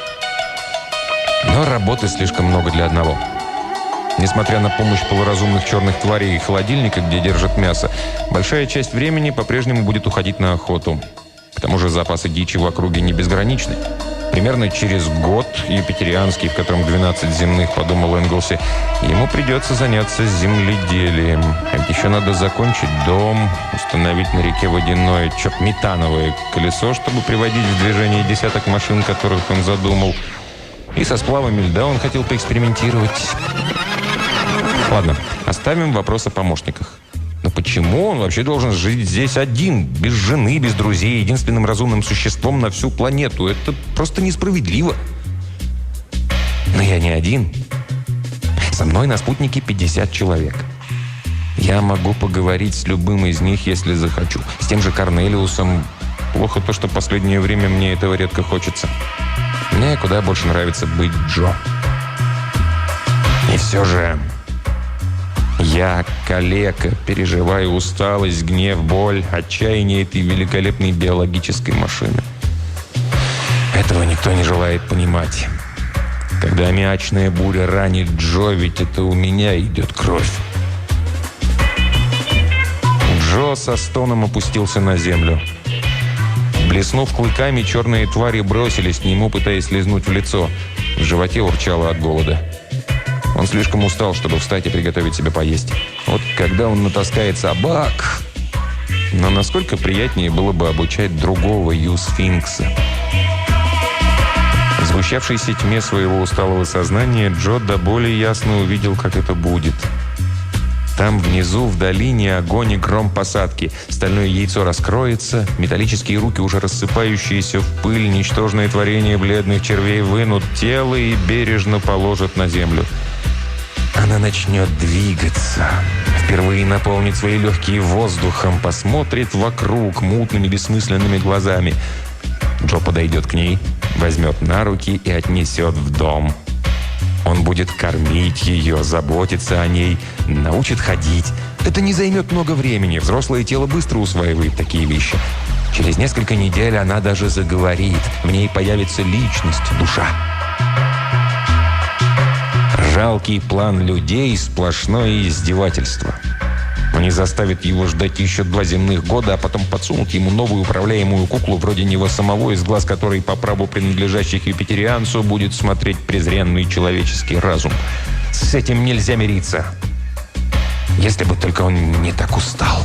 Но работы слишком много для одного. Несмотря на помощь полуразумных черных тварей и холодильника, где держат мясо, большая часть времени по-прежнему будет уходить на охоту. К тому же запасы дичи в округе не безграничны. Примерно через год, юпитерианский, в котором 12 земных, подумал Энглси, ему придется заняться земледелием. А ведь еще надо закончить дом, установить на реке водяное, метановое колесо, чтобы приводить в движение десяток машин, которых он задумал. И со сплавами льда он хотел поэкспериментировать. Ладно, оставим вопрос о помощниках. Но почему он вообще должен жить здесь один, без жены, без друзей, единственным разумным существом на всю планету? Это просто несправедливо. Но я не один. Со мной на спутнике 50 человек. Я могу поговорить с любым из них, если захочу. С тем же Корнелиусом. Плохо то, что в последнее время мне этого редко хочется. Мне куда больше нравится быть Джо. И все же... Я, калека, переживаю усталость, гнев, боль, отчаяние этой великолепной биологической машины. Этого никто не желает понимать. Когда аммиачная буря ранит Джо, ведь это у меня идет кровь. Джо со стоном опустился на землю. Блеснув клыками, черные твари бросились к нему, пытаясь лизнуть в лицо. В животе урчало от голода. Он слишком устал, чтобы встать и приготовить себе поесть. Вот когда он натаскает собак... Но насколько приятнее было бы обучать другого Юсфинкса. В сгущавшейся тьме своего усталого сознания Джо до боли ясно увидел, как это будет. Там внизу, в долине, огонь и гром посадки. Стальное яйцо раскроется, металлические руки, уже рассыпающиеся в пыль, ничтожное творение бледных червей вынут тело и бережно положат на землю. Она начнет двигаться, впервые наполнит свои легкие воздухом, посмотрит вокруг мутными бессмысленными глазами. Джо подойдет к ней, возьмет на руки и отнесет в дом. Он будет кормить ее, заботиться о ней, научит ходить. Это не займет много времени. Взрослое тело быстро усваивает такие вещи. Через несколько недель она даже заговорит. В ней появится личность, душа. Жалкий план людей – сплошное издевательство. Они заставят его ждать еще 2 земных года, а потом подсунут ему новую управляемую куклу вроде него самого, из глаз которой по праву принадлежащих юпитерианцу будет смотреть презренный человеческий разум. С этим нельзя мириться. Если бы только он не так устал.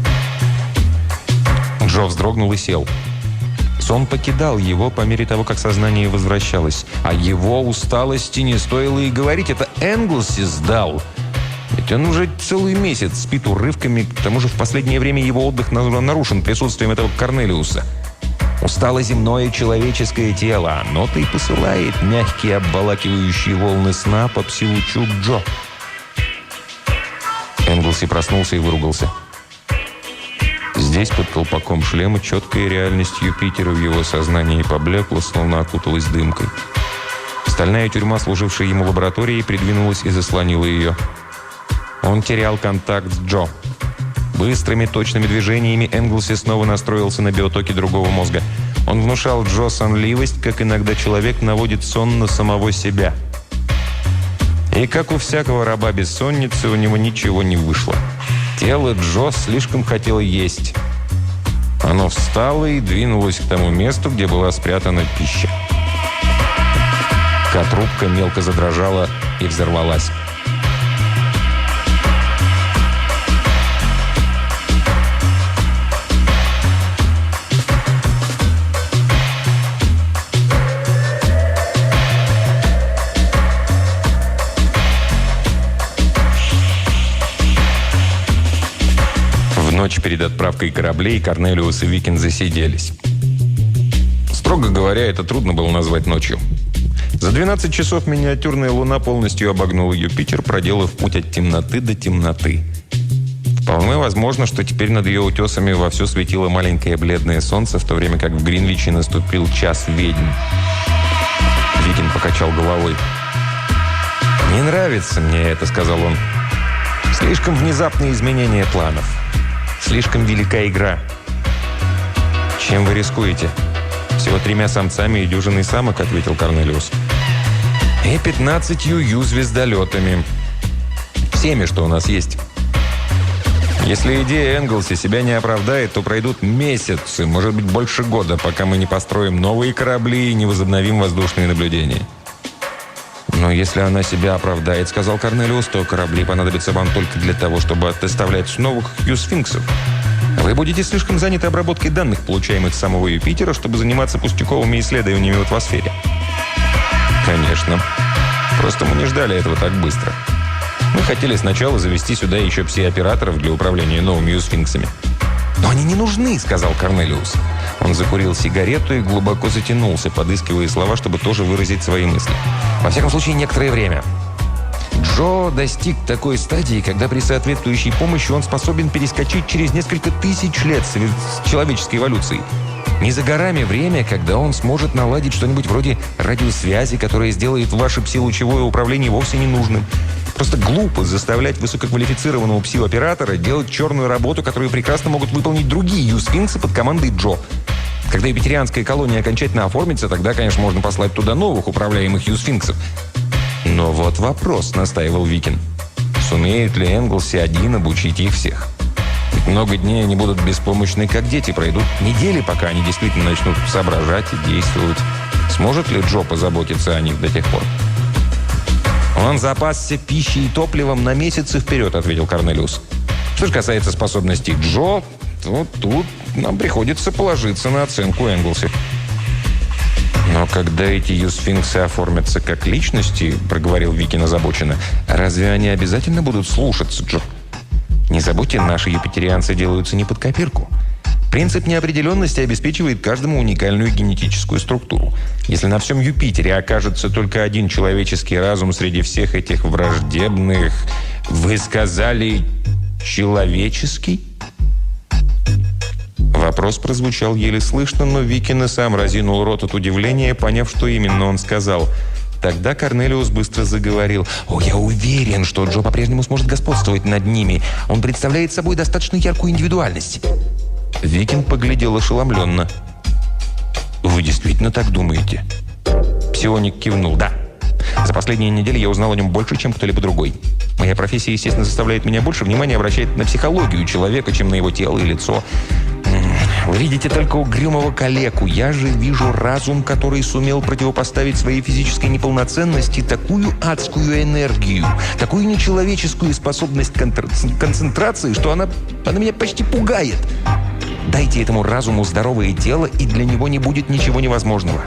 Джо вздрогнул и сел. Сон покидал его по мере того, как сознание возвращалось. О его усталости не стоило и говорить. Это Энглси сдал. Ведь он уже целый месяц спит урывками. К тому же в последнее время его отдых нарушен присутствием этого Корнелиуса. Устало земное человеческое тело. Оно-то и посылает мягкие обволакивающие волны сна по псилучу Джо. Энглси проснулся и выругался. Здесь, под колпаком шлема, четкая реальность Юпитера в его сознании поблекла, словно окуталась дымкой. Стальная тюрьма, служившая ему лабораторией, придвинулась и заслонила ее. Он терял контакт с Джо. Быстрыми, точными движениями Энглси снова настроился на биотоки другого мозга. Он внушал Джо сонливость, как иногда человек наводит сон на самого себя. И как у всякого раба бессонницы, у него ничего не вышло. Тело Джо слишком хотело есть. Оно встало и двинулось к тому месту, где была спрятана пища. Котрубка мелко задрожала и взорвалась. Ночь перед отправкой кораблей Корнелиус и Викин засиделись. Строго говоря, это трудно было назвать ночью. За 12 часов миниатюрная луна полностью обогнула Юпитер, проделав путь от темноты до темноты. Вполне возможно, что теперь над ее утесами вовсю светило маленькое бледное солнце, в то время как в Гринвиче наступил час ведьм. Викин покачал головой. «Не нравится мне это», — сказал он. «Слишком внезапные изменения планов. Слишком велика игра». «Чем вы рискуете?» «Всего 3 самцами и дюжиной самок», — ответил Корнелиус. «И 15 Ю-звездолетами. Всеми, что у нас есть. Если идея Энглси себя не оправдает, то пройдут месяцы, может быть, больше года, пока мы не построим новые корабли и не возобновим воздушные наблюдения». «Но если она себя оправдает, — сказал Корнелиус, — то корабли понадобятся вам только для того, чтобы оттестовать новых Юсфинксов. Вы будете слишком заняты обработкой данных, получаемых с самого Юпитера, чтобы заниматься пустяковыми исследованиями в атмосфере». «Конечно. Просто мы не ждали этого так быстро. Мы хотели сначала завести сюда еще пси-операторов для управления новыми Юсфинксами». «Но они не нужны, — сказал Корнелиус». Он закурил сигарету и глубоко затянулся, подыскивая слова, чтобы тоже выразить свои мысли. «Во всяком случае, некоторое время. Джо достиг такой стадии, когда при соответствующей помощи он способен перескочить через несколько тысяч лет с человеческой эволюции. Не за горами время, когда он сможет наладить что-нибудь вроде радиосвязи, которая сделает ваше пси-лучевое управление вовсе ненужным. Просто глупо заставлять высококвалифицированного пси-оператора делать черную работу, которую прекрасно могут выполнить другие юсфинксы под командой Джо. Когда юпитерианская колония окончательно оформится, тогда, конечно, можно послать туда новых управляемых юсфинксов. Но вот вопрос, настаивал Викин. Сумеет ли Энглси один обучить их всех? Ведь много дней они будут беспомощны, как дети. Пройдут недели, пока они действительно начнут соображать и действовать. Сможет ли Джо позаботиться о них до тех пор? «Он запасся пищей и топливом на месяцы вперед», — ответил Корнелиус. «Что же касается способностей Джо, то тут нам приходится положиться на оценку Энглси». «Но когда эти юсфинксы оформятся как личности, — проговорил Викин озабоченно, — разве они обязательно будут слушаться Джо? Не забудьте, наши юпитерианцы делаются не под копирку. Принцип неопределенности обеспечивает каждому уникальную генетическую структуру. Если на всем Юпитере окажется только один человеческий разум среди всех этих враждебных... Вы сказали «человеческий»?» Вопрос прозвучал еле слышно, но Викин и сам разинул рот от удивления, поняв, что именно он сказал. Тогда Корнелиус быстро заговорил. «О, я уверен, что Джо по-прежнему сможет господствовать над ними. Он представляет собой достаточно яркую индивидуальность». Викин поглядел ошеломленно. «Вы действительно так думаете?» Псионик кивнул. «Да. За последние недели я узнал о нем больше, чем кто-либо другой. Моя профессия, естественно, заставляет меня больше внимания обращать на психологию человека, чем на его тело и лицо. Вы видите только угрюмого калеку. Я же вижу разум, который сумел противопоставить своей физической неполноценности такую адскую энергию, такую нечеловеческую способность концентрации, что она меня почти пугает. Дайте этому разуму здоровое тело, и для него не будет ничего невозможного».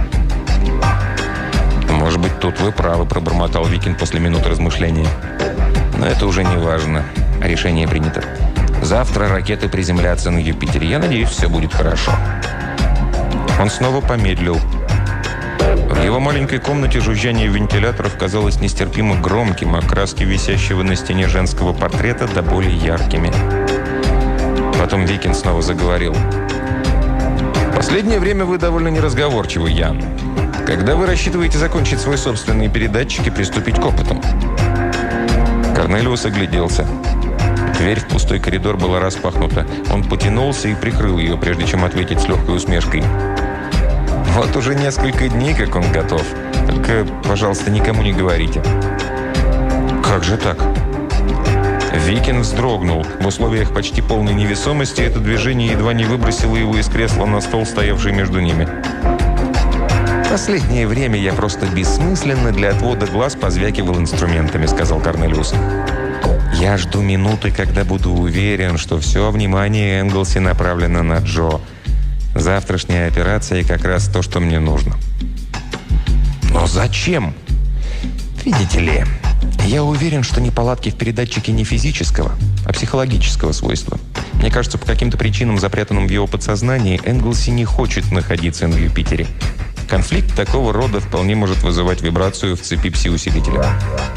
«Может быть, тут вы правы», — пробормотал Викин после минуты размышления. «Но это уже не важно. Решение принято. Завтра ракеты приземлятся на Юпитере. Я надеюсь, все будет хорошо». Он снова помедлил. В его маленькой комнате жужжание вентиляторов казалось нестерпимо громким, а краски висящего на стене женского портрета до боли яркими. Потом Викин снова заговорил. «В последнее время вы довольно неразговорчивы, Ян. Когда вы рассчитываете закончить свой собственный передатчик и приступить к опытам?» Корнелиус огляделся. Дверь в пустой коридор была распахнута. Он потянулся и прикрыл ее, прежде чем ответить с легкой усмешкой. «Вот уже несколько дней, как он готов. Только, пожалуйста, никому не говорите». «Как же так?» Викин вздрогнул. В условиях почти полной невесомости это движение едва не выбросило его из кресла на стол, стоявший между ними. «В последнее время я просто бессмысленно для отвода глаз позвякивал инструментами», — сказал Корнелиус. «Я жду минуты, когда буду уверен, что все внимание Энглси направлено на Джо. Завтрашняя операция как раз то, что мне нужно». «Но зачем?» «Видите ли, я уверен, что неполадки в передатчике не физического, а психологического свойства. Мне кажется, по каким-то причинам, запрятанным в его подсознании, Энглси не хочет находиться на Юпитере. Конфликт такого рода вполне может вызывать вибрацию в цепи пси-усилителя».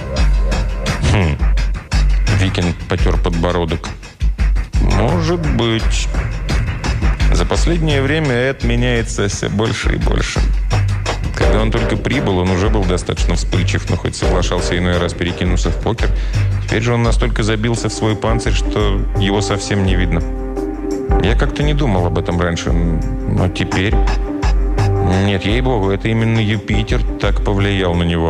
Викин потер подбородок. «Может быть. За последнее время Эд меняется все больше и больше. Когда он только прибыл, он уже был достаточно вспыльчив, но хоть соглашался иной раз перекинуться в покер. Теперь же он настолько забился в свой панцирь, что его совсем не видно. Я как-то не думал об этом раньше, но теперь... Нет, ей-богу, это именно Юпитер так повлиял на него».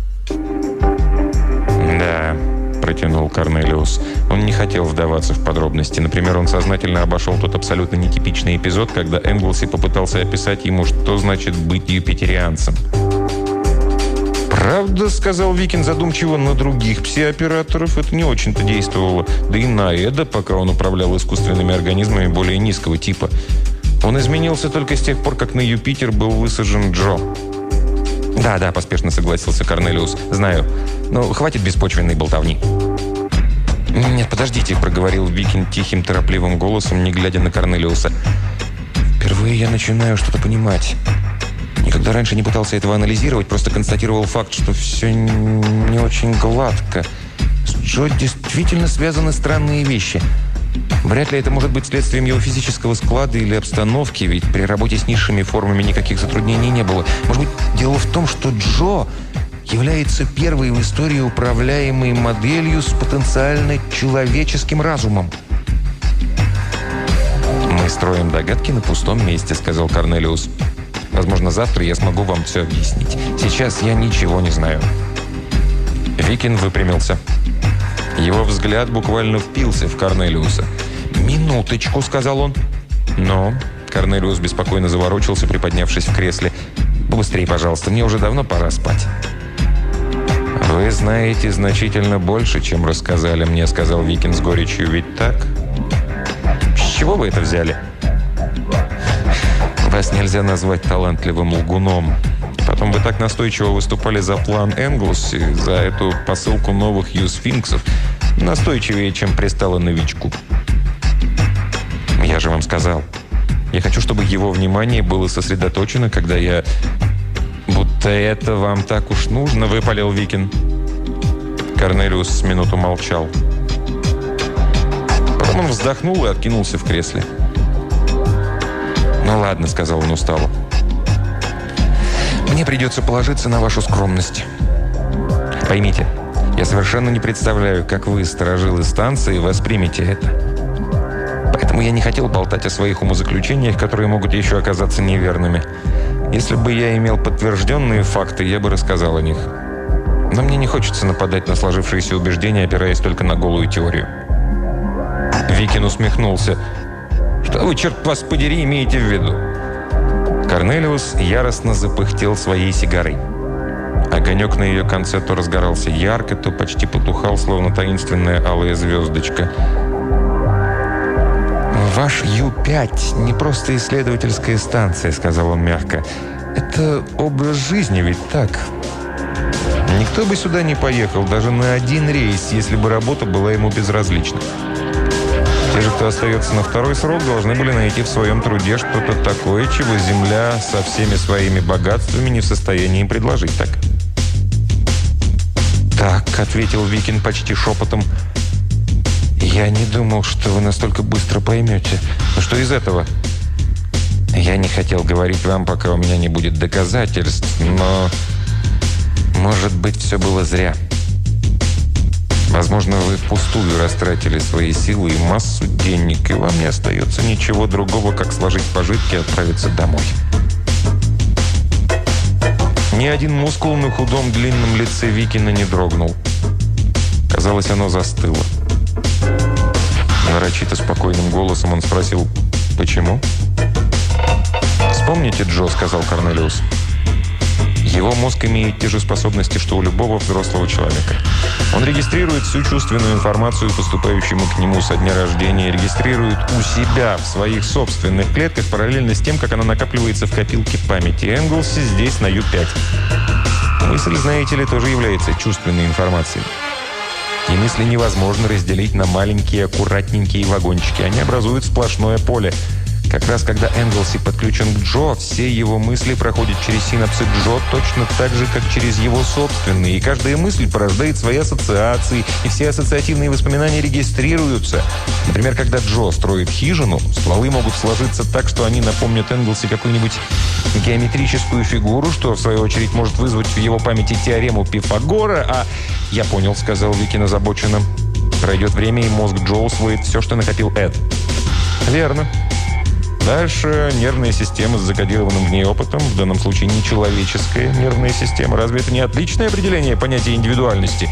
«Да», — протянул Корнелиус. Он не хотел вдаваться в подробности. Например, он сознательно обошел тот абсолютно нетипичный эпизод, когда Энглси попытался описать ему, что значит быть юпитерианцем. «Правда, — сказал Викин задумчиво, — на других пси-операторов это не очень-то действовало. Да и на Эда, пока он управлял искусственными организмами более низкого типа. Он изменился только с тех пор, как на Юпитер был высажен Джо». «Да, — поспешно согласился Корнелиус. — Знаю. Но хватит беспочвенной болтовни». «Нет, подождите, — проговорил Викин тихим, торопливым голосом, не глядя на Корнелиуса. — Впервые я начинаю что-то понимать. Никогда раньше не пытался этого анализировать, просто констатировал факт, что все не очень гладко. С Джо действительно связаны странные вещи. Вряд ли это может быть следствием его физического склада или обстановки, ведь при работе с низшими формами никаких затруднений не было. Может быть, дело в том, что Джо является первой в истории управляемой моделью с потенциально человеческим разумом. «Мы строим догадки на пустом месте», — сказал Корнелиус. «Возможно, завтра я смогу вам все объяснить. Сейчас я ничего не знаю». Викин выпрямился. Его взгляд буквально впился в Корнелиуса. «Минуточку», — сказал он. «Но...» — Корнелиус беспокойно заворочился, приподнявшись в кресле. «Побыстрее, пожалуйста, мне уже давно пора спать». «Вы знаете значительно больше, чем рассказали мне», — сказал Викин с горечью. «Ведь так?» «С чего вы это взяли?» «Вас нельзя назвать талантливым лгуном. Потом вы так настойчиво выступали за план Энглси, за эту посылку новых юсфинксов. Настойчивее, чем пристало новичку». «Я же вам сказал. Я хочу, чтобы его внимание было сосредоточено, когда я...» «Будто это вам так уж нужно», — выпалил Викин. Корнелиус с минуту молчал. Потом он вздохнул и откинулся в кресле. «Ну ладно», — сказал он устало. «Мне придется положиться на вашу скромность. Поймите, я совершенно не представляю, как вы, сторожилы станции, воспримете это. Поэтому я не хотел болтать о своих умозаключениях, которые могут еще оказаться неверными. Если бы я имел подтвержденные факты, я бы рассказал о них. Но мне не хочется нападать на сложившиеся убеждения, опираясь только на голую теорию». Викин усмехнулся. «Что вы, черт вас подери, имеете в виду?» Корнелиус яростно запыхтел своей сигарой. Огонек на ее конце то разгорался ярко, то почти потухал, словно таинственная алая звездочка. «Ваш Ю-5 не просто исследовательская станция», — сказал он мягко. «Это образ жизни, ведь так? Никто бы сюда не поехал, даже на один рейс, если бы работа была ему безразлична. Те же, кто остается на второй срок, должны были найти в своем труде что-то такое, чего Земля со всеми своими богатствами не в состоянии им предложить, так?» «Так», — ответил Викин почти шепотом. «Я не думал, что вы настолько быстро поймете. Но что из этого?» «Я не хотел говорить вам, пока у меня не будет доказательств, но, может быть, все было зря. Возможно, вы впустую растратили свои силы и массу денег, и вам не остается ничего другого, как сложить пожитки и отправиться домой». Ни один мускул на худом длинном лице Викина не дрогнул. Казалось, оно застыло. Нарочито спокойным голосом он спросил: «Почему?» «Вспомните, Джо», — сказал Корнелиус. «Его мозг имеет те же способности, что у любого взрослого человека. Он регистрирует всю чувственную информацию, поступающую к нему со дня рождения, регистрирует у себя в своих собственных клетках параллельно с тем, как она накапливается в копилке памяти. Энглси здесь, на Ю-5. Мысль, знаете ли, тоже является чувственной информацией. И мысли невозможно разделить на маленькие, аккуратненькие вагончики. Они образуют сплошное поле. Как раз когда Энглси подключен к Джо, все его мысли проходят через синапсы Джо точно так же, как через его собственные. И каждая мысль порождает свои ассоциации, и все ассоциативные воспоминания регистрируются. Например, когда Джо строит хижину, стволы могут сложиться так, что они напомнят Энглси какую-нибудь геометрическую фигуру, что, в свою очередь, может вызвать в его памяти теорему Пифагора, а... «Я понял», — сказал Викин озабоченно. «Пройдет время, и мозг Джо усвоит все, что накопил Эд». «Верно. Дальше нервная система с закодированным в ней опытом, в данном случае нечеловеческая нервная система. Разве это не отличное определение понятия индивидуальности?»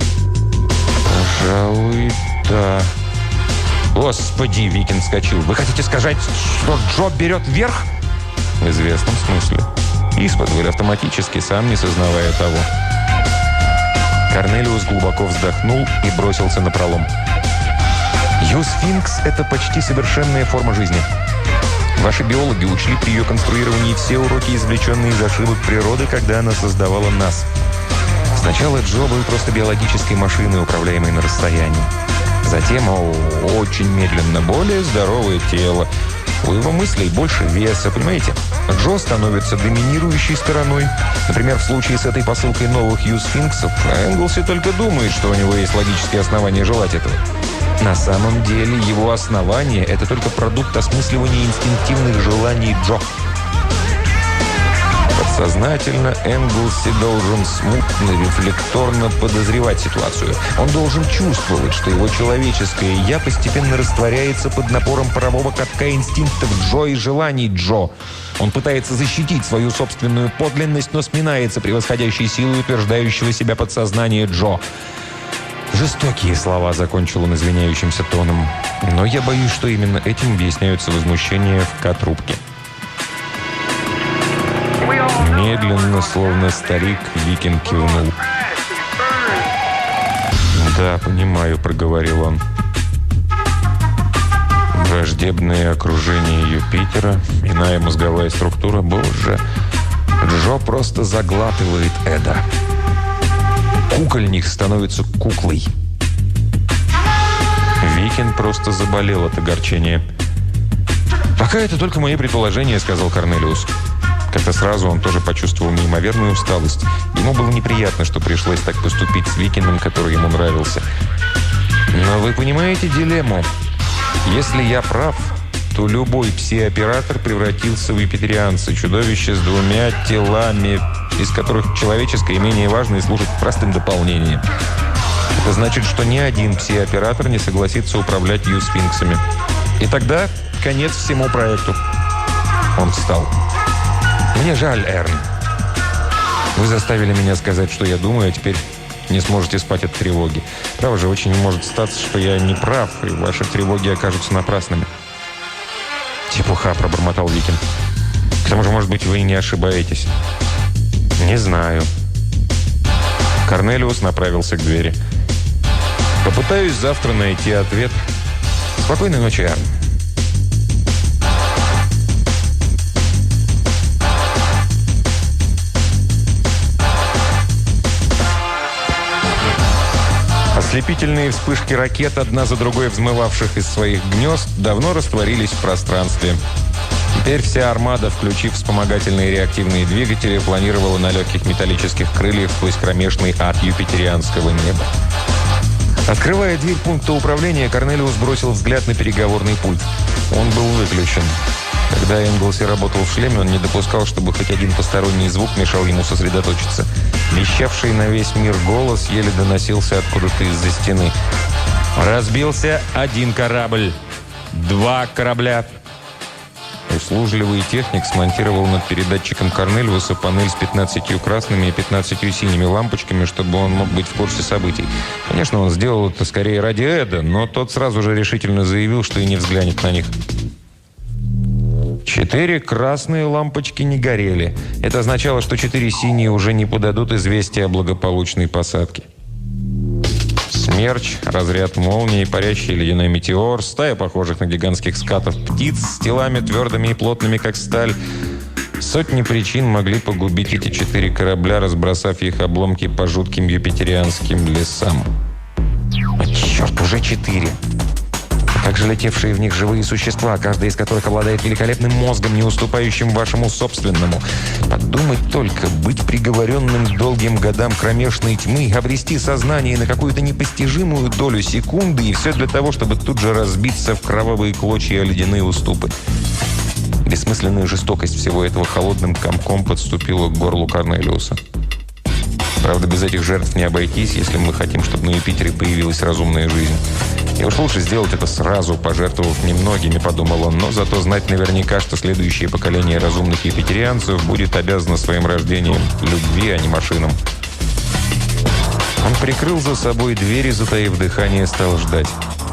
«Пожалуй, да». «Господи!» — Викин вскочил. «Вы хотите сказать, что Джо берет верх?» «В известном смысле. Исподволь, автоматически, сам не сознавая того». Корнелиус глубоко вздохнул и бросился напролом. «Юсфинкс — это почти совершенная форма жизни. Ваши биологи учли при ее конструировании все уроки, извлеченные из ошибок природы, когда она создавала нас. Сначала Джо был просто биологической машиной, управляемой на расстоянии. Затем, очень медленно, более здоровое тело. У его мыслей больше веса, понимаете? Джо становится доминирующей стороной. Например, в случае с этой посылкой новых юсфинксов, Энглси только думает, что у него есть логические основания желать этого. На самом деле его основание – это только продукт осмысливания инстинктивных желаний Джо. Подсознательно Энглси должен смутно, рефлекторно подозревать ситуацию. Он должен чувствовать, что его человеческое «я» постепенно растворяется под напором парового катка инстинктов Джо и желаний Джо. Он пытается защитить свою собственную подлинность, но сминается превосходящей силой утверждающего себя подсознания Джо. Жестокие слова, закончил он извиняющимся тоном. Но я боюсь, что именно этим объясняются возмущения в К-трубке. Медленно, словно старик, Викин кивнул. «Да, понимаю», — проговорил он. Враждебное окружение Юпитера, иная мозговая структура. Боже, Джо просто заглатывает Эда. Кукольник становится куклой. Викин просто заболел от огорчения. «Пока это только мои предположения», — сказал Корнелиус. Как-то сразу он тоже почувствовал неимоверную усталость. Ему было неприятно, что пришлось так поступить с Викином, который ему нравился. «Но вы понимаете дилемму? Если я прав, то любой пси-оператор превратился в юпитерианца, чудовище с двумя телами, из которых человеческое менее важно и служит простым дополнением. Это значит, что ни один пси-оператор не согласится управлять Ю-сфинксами. И тогда конец всему проекту». Он встал. «Мне жаль, Эрн. Вы заставили меня сказать, что я думаю, а теперь не сможете спать от тревоги. Право же, очень может статься, что я не прав, и ваши тревоги окажутся напрасными». «Чепуха», — пробормотал Викин. «К тому же, может быть, вы и не ошибаетесь». «Не знаю». Корнелиус направился к двери. «Попытаюсь завтра найти ответ. Спокойной ночи, Эрн». Ослепительные вспышки ракет, одна за другой взмывавших из своих гнезд, давно растворились в пространстве. Теперь вся армада, включив вспомогательные реактивные двигатели, планировала на легких металлических крыльях сквозь кромешный ад юпитерианского неба. Открывая дверь пункта управления, Корнелиус бросил взгляд на переговорный пульт. Он был выключен. Когда Энглси работал в шлеме, он не допускал, чтобы хоть один посторонний звук мешал ему сосредоточиться. Вещавший на весь мир голос еле доносился откуда-то из-за стены. «Разбился один корабль. 2 корабля». Услужливый техник смонтировал над передатчиком Корнелиуса панель с 15 красными и 15 синими лампочками, чтобы он мог быть в курсе событий. Конечно, он сделал это скорее ради Эда, но тот сразу же решительно заявил, что и не взглянет на них. 4 красные лампочки не горели. Это означало, что 4 синие уже не подадут известия о благополучной посадке. Смерч, разряд молнии, парящий ледяной метеор, стая похожих на гигантских скатов птиц с телами твердыми и плотными, как сталь. Сотни причин могли погубить эти 4 корабля, разбросав их обломки по жутким юпитерианским лесам. А черт, уже 4! Как же летевшие в них живые существа, каждый из которых обладает великолепным мозгом, не уступающим вашему собственному. Подумать только, быть приговоренным к долгим годам кромешной тьмы, обрести сознание на какую-то непостижимую долю секунды, и все для того, чтобы тут же разбиться в кровавые клочья ледяные уступы. Бессмысленная жестокость всего этого холодным комком подступила к горлу Корнелиуса. Правда, без этих жертв не обойтись, если мы хотим, чтобы на Юпитере появилась разумная жизнь. И уж лучше сделать это сразу, пожертвовав немногими, подумал он, но зато знать наверняка, что следующее поколение разумных юпитерианцев будет обязано своим рождением любви, а не машинам. Он прикрыл за собой дверь и, затаив дыхание, стал ждать.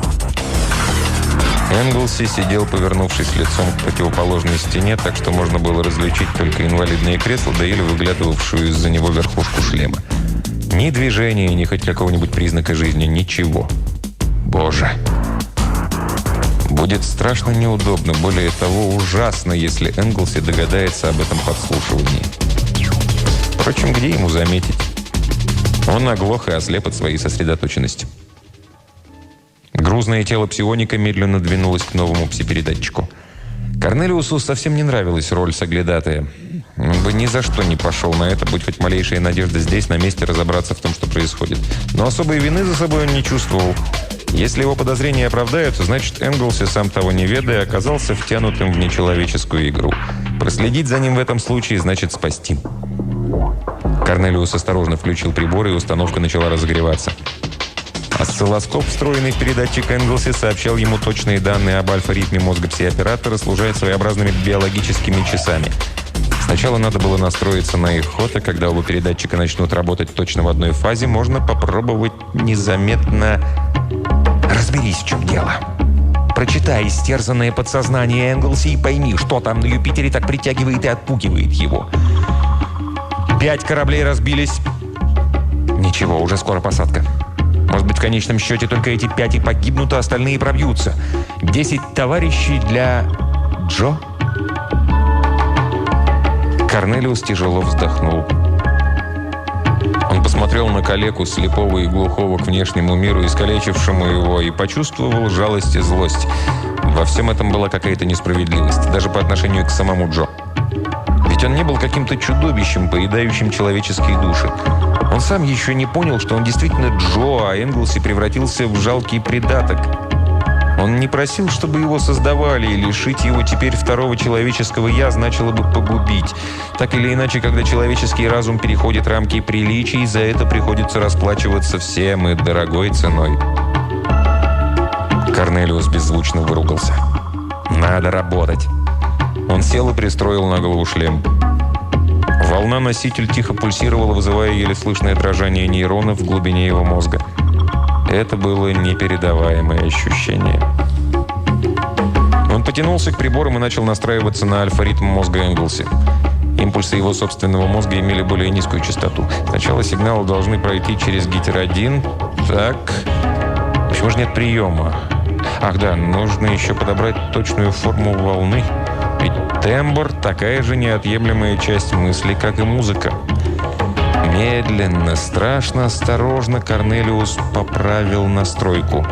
Энглси сидел, повернувшись лицом к противоположной стене, так что можно было различить только инвалидное кресло, да еле выглядывавшую из-за него верхушку шлема. Ни движения, ни хоть какого-нибудь признака жизни, ничего. Боже! Будет страшно неудобно, более того, ужасно, если Энглси догадается об этом подслушивании. Впрочем, где ему заметить? Он оглох и ослеп от своей сосредоточенности. Грузное тело псионика медленно двинулось к новому пси-передатчику. Корнелиусу совсем не нравилась роль соглядатая. Он бы ни за что не пошел на это, будь хоть малейшая надежда здесь, на месте, разобраться в том, что происходит. Но особой вины за собой он не чувствовал. Если его подозрения оправдаются, значит, Энглси, сам того не ведая, оказался втянутым в нечеловеческую игру. Проследить за ним в этом случае значит спасти. Корнелиус осторожно включил приборы, и установка начала разогреваться. Осциллоскоп, встроенный в передатчик Энглси, сообщал ему точные данные об альфа-ритме мозга пси-оператора, служа своеобразными биологическими часами. Сначала надо было настроиться на их ход, а когда оба передатчика начнут работать точно в одной фазе, можно попробовать незаметно... Разберись, в чем дело. Прочитай истерзанное подсознание Энглси и пойми, что там на Юпитере так притягивает и отпугивает его. 5 кораблей разбились. Ничего, уже скоро посадка. Может быть, в конечном счете только эти 5 и погибнут, а остальные пробьются. 10 товарищей для Джо. Корнелиус тяжело вздохнул. Он посмотрел на калеку, слепого и глухого к внешнему миру, искалечившему его, и почувствовал жалость и злость. Во всем этом была какая-то несправедливость, даже по отношению к самому Джо. Ведь он не был каким-то чудовищем, поедающим человеческие души. Он сам еще не понял, что он действительно Джо, а Энглси превратился в жалкий придаток. Он не просил, чтобы его создавали, и лишить его теперь второго человеческого «я» значило бы погубить. Так или иначе, когда человеческий разум переходит рамки приличий, за это приходится расплачиваться всем и дорогой ценой. Корнелиус беззвучно выругался. «Надо работать». Он сел и пристроил на голову шлем. Волна-носитель тихо пульсировала, вызывая еле слышное дрожание нейронов в глубине его мозга. Это было непередаваемое ощущение. Он потянулся к приборам и начал настраиваться на альфа-ритм мозга Энглси. Импульсы его собственного мозга имели более низкую частоту. Сначала сигналы должны пройти через гитер-1. Так. Почему же нет приема? Ах да, нужно еще подобрать точную форму волны. Ведь тембр – такая же неотъемлемая часть мысли, как и музыка. Медленно, страшно осторожно Корнелиус поправил настройку.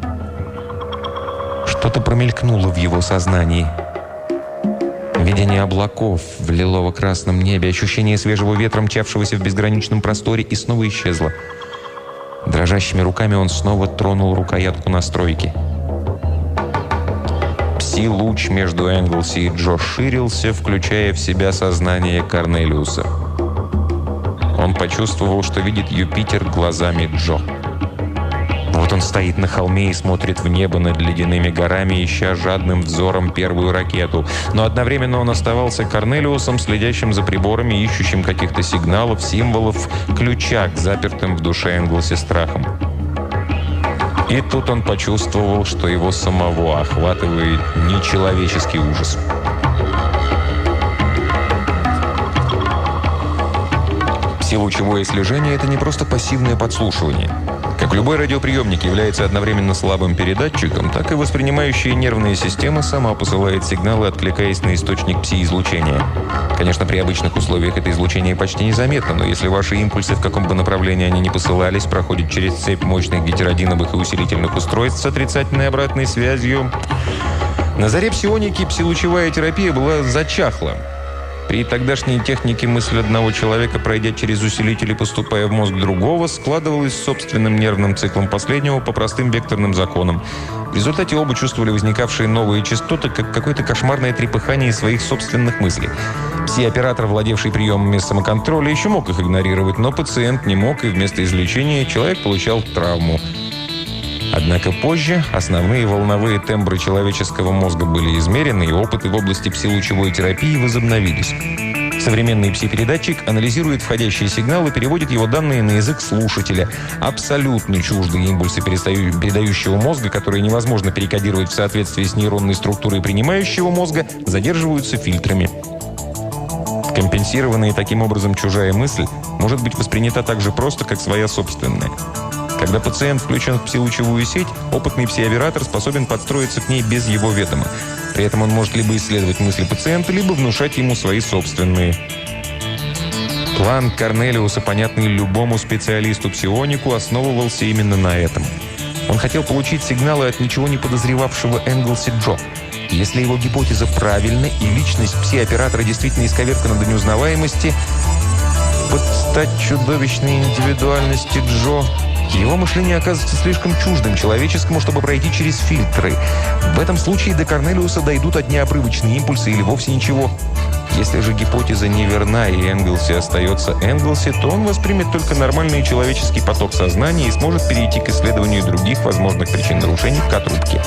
Что-то промелькнуло в его сознании. Видение облаков в лилово-красном небе, ощущение свежего ветра, мчавшегося в безграничном просторе, и снова исчезло. Дрожащими руками он снова тронул рукоятку настройки. Пси-луч между Энглси и Джо ширился, включая в себя сознание Корнелиуса. Он почувствовал, что видит Юпитер глазами Джо. Вот он стоит на холме и смотрит в небо над ледяными горами, ища жадным взором первую ракету. Но одновременно он оставался Корнелиусом, следящим за приборами, ищущим каких-то сигналов, символов, ключа к запертым в душе Энглси страхам. И тут он почувствовал, что его самого охватывает нечеловеческий ужас. Пси-лучевое слежение – это не просто пассивное подслушивание. Как любой радиоприемник является одновременно слабым передатчиком, так и воспринимающая нервная система сама посылает сигналы, откликаясь на источник пси-излучения. Конечно, при обычных условиях это излучение почти незаметно, но если ваши импульсы, в каком бы направлении они ни посылались, проходят через цепь мощных гетеродиновых и усилительных устройств с отрицательной обратной связью... На заре псионики пси-лучевая терапия была зачахла. При тогдашней технике мысль одного человека, пройдя через усилитель и поступая в мозг другого, складывалась с собственным нервным циклом последнего по простым векторным законам. В результате оба чувствовали возникавшие новые частоты, как какое-то кошмарное трепыхание своих собственных мыслей. Пси-оператор, владевший приемами самоконтроля, еще мог их игнорировать, но пациент не мог, и вместо излечения человек получал травму. Однако позже основные волновые тембры человеческого мозга были измерены, и опыты в области пси-лучевой терапии возобновились. Современный пси-передатчик анализирует входящие сигналы и переводит его данные на язык слушателя. Абсолютно чуждые импульсы передающего мозга, которые невозможно перекодировать в соответствии с нейронной структурой принимающего мозга, задерживаются фильтрами. Компенсированная таким образом чужая мысль может быть воспринята так же просто, как своя собственная. Когда пациент включен в пси-лучевую сеть, опытный пси-оператор способен подстроиться к ней без его ведома. При этом он может либо исследовать мысли пациента, либо внушать ему свои собственные. План Корнелиуса, понятный любому специалисту-псионику, основывался именно на этом. Он хотел получить сигналы от ничего не подозревавшего Энглси Джо. Если его гипотеза правильна и личность пси-оператора действительно исковеркана до неузнаваемости, под стать чудовищной индивидуальности Джо Его мышление оказывается слишком чуждым человеческому, чтобы пройти через фильтры. В этом случае до Корнелиуса дойдут одни обрывочные импульсы или вовсе ничего. Если же гипотеза неверна и Энглси остается Энглси, то он воспримет только нормальный человеческий поток сознания и сможет перейти к исследованию других возможных причин нарушений в котрубке.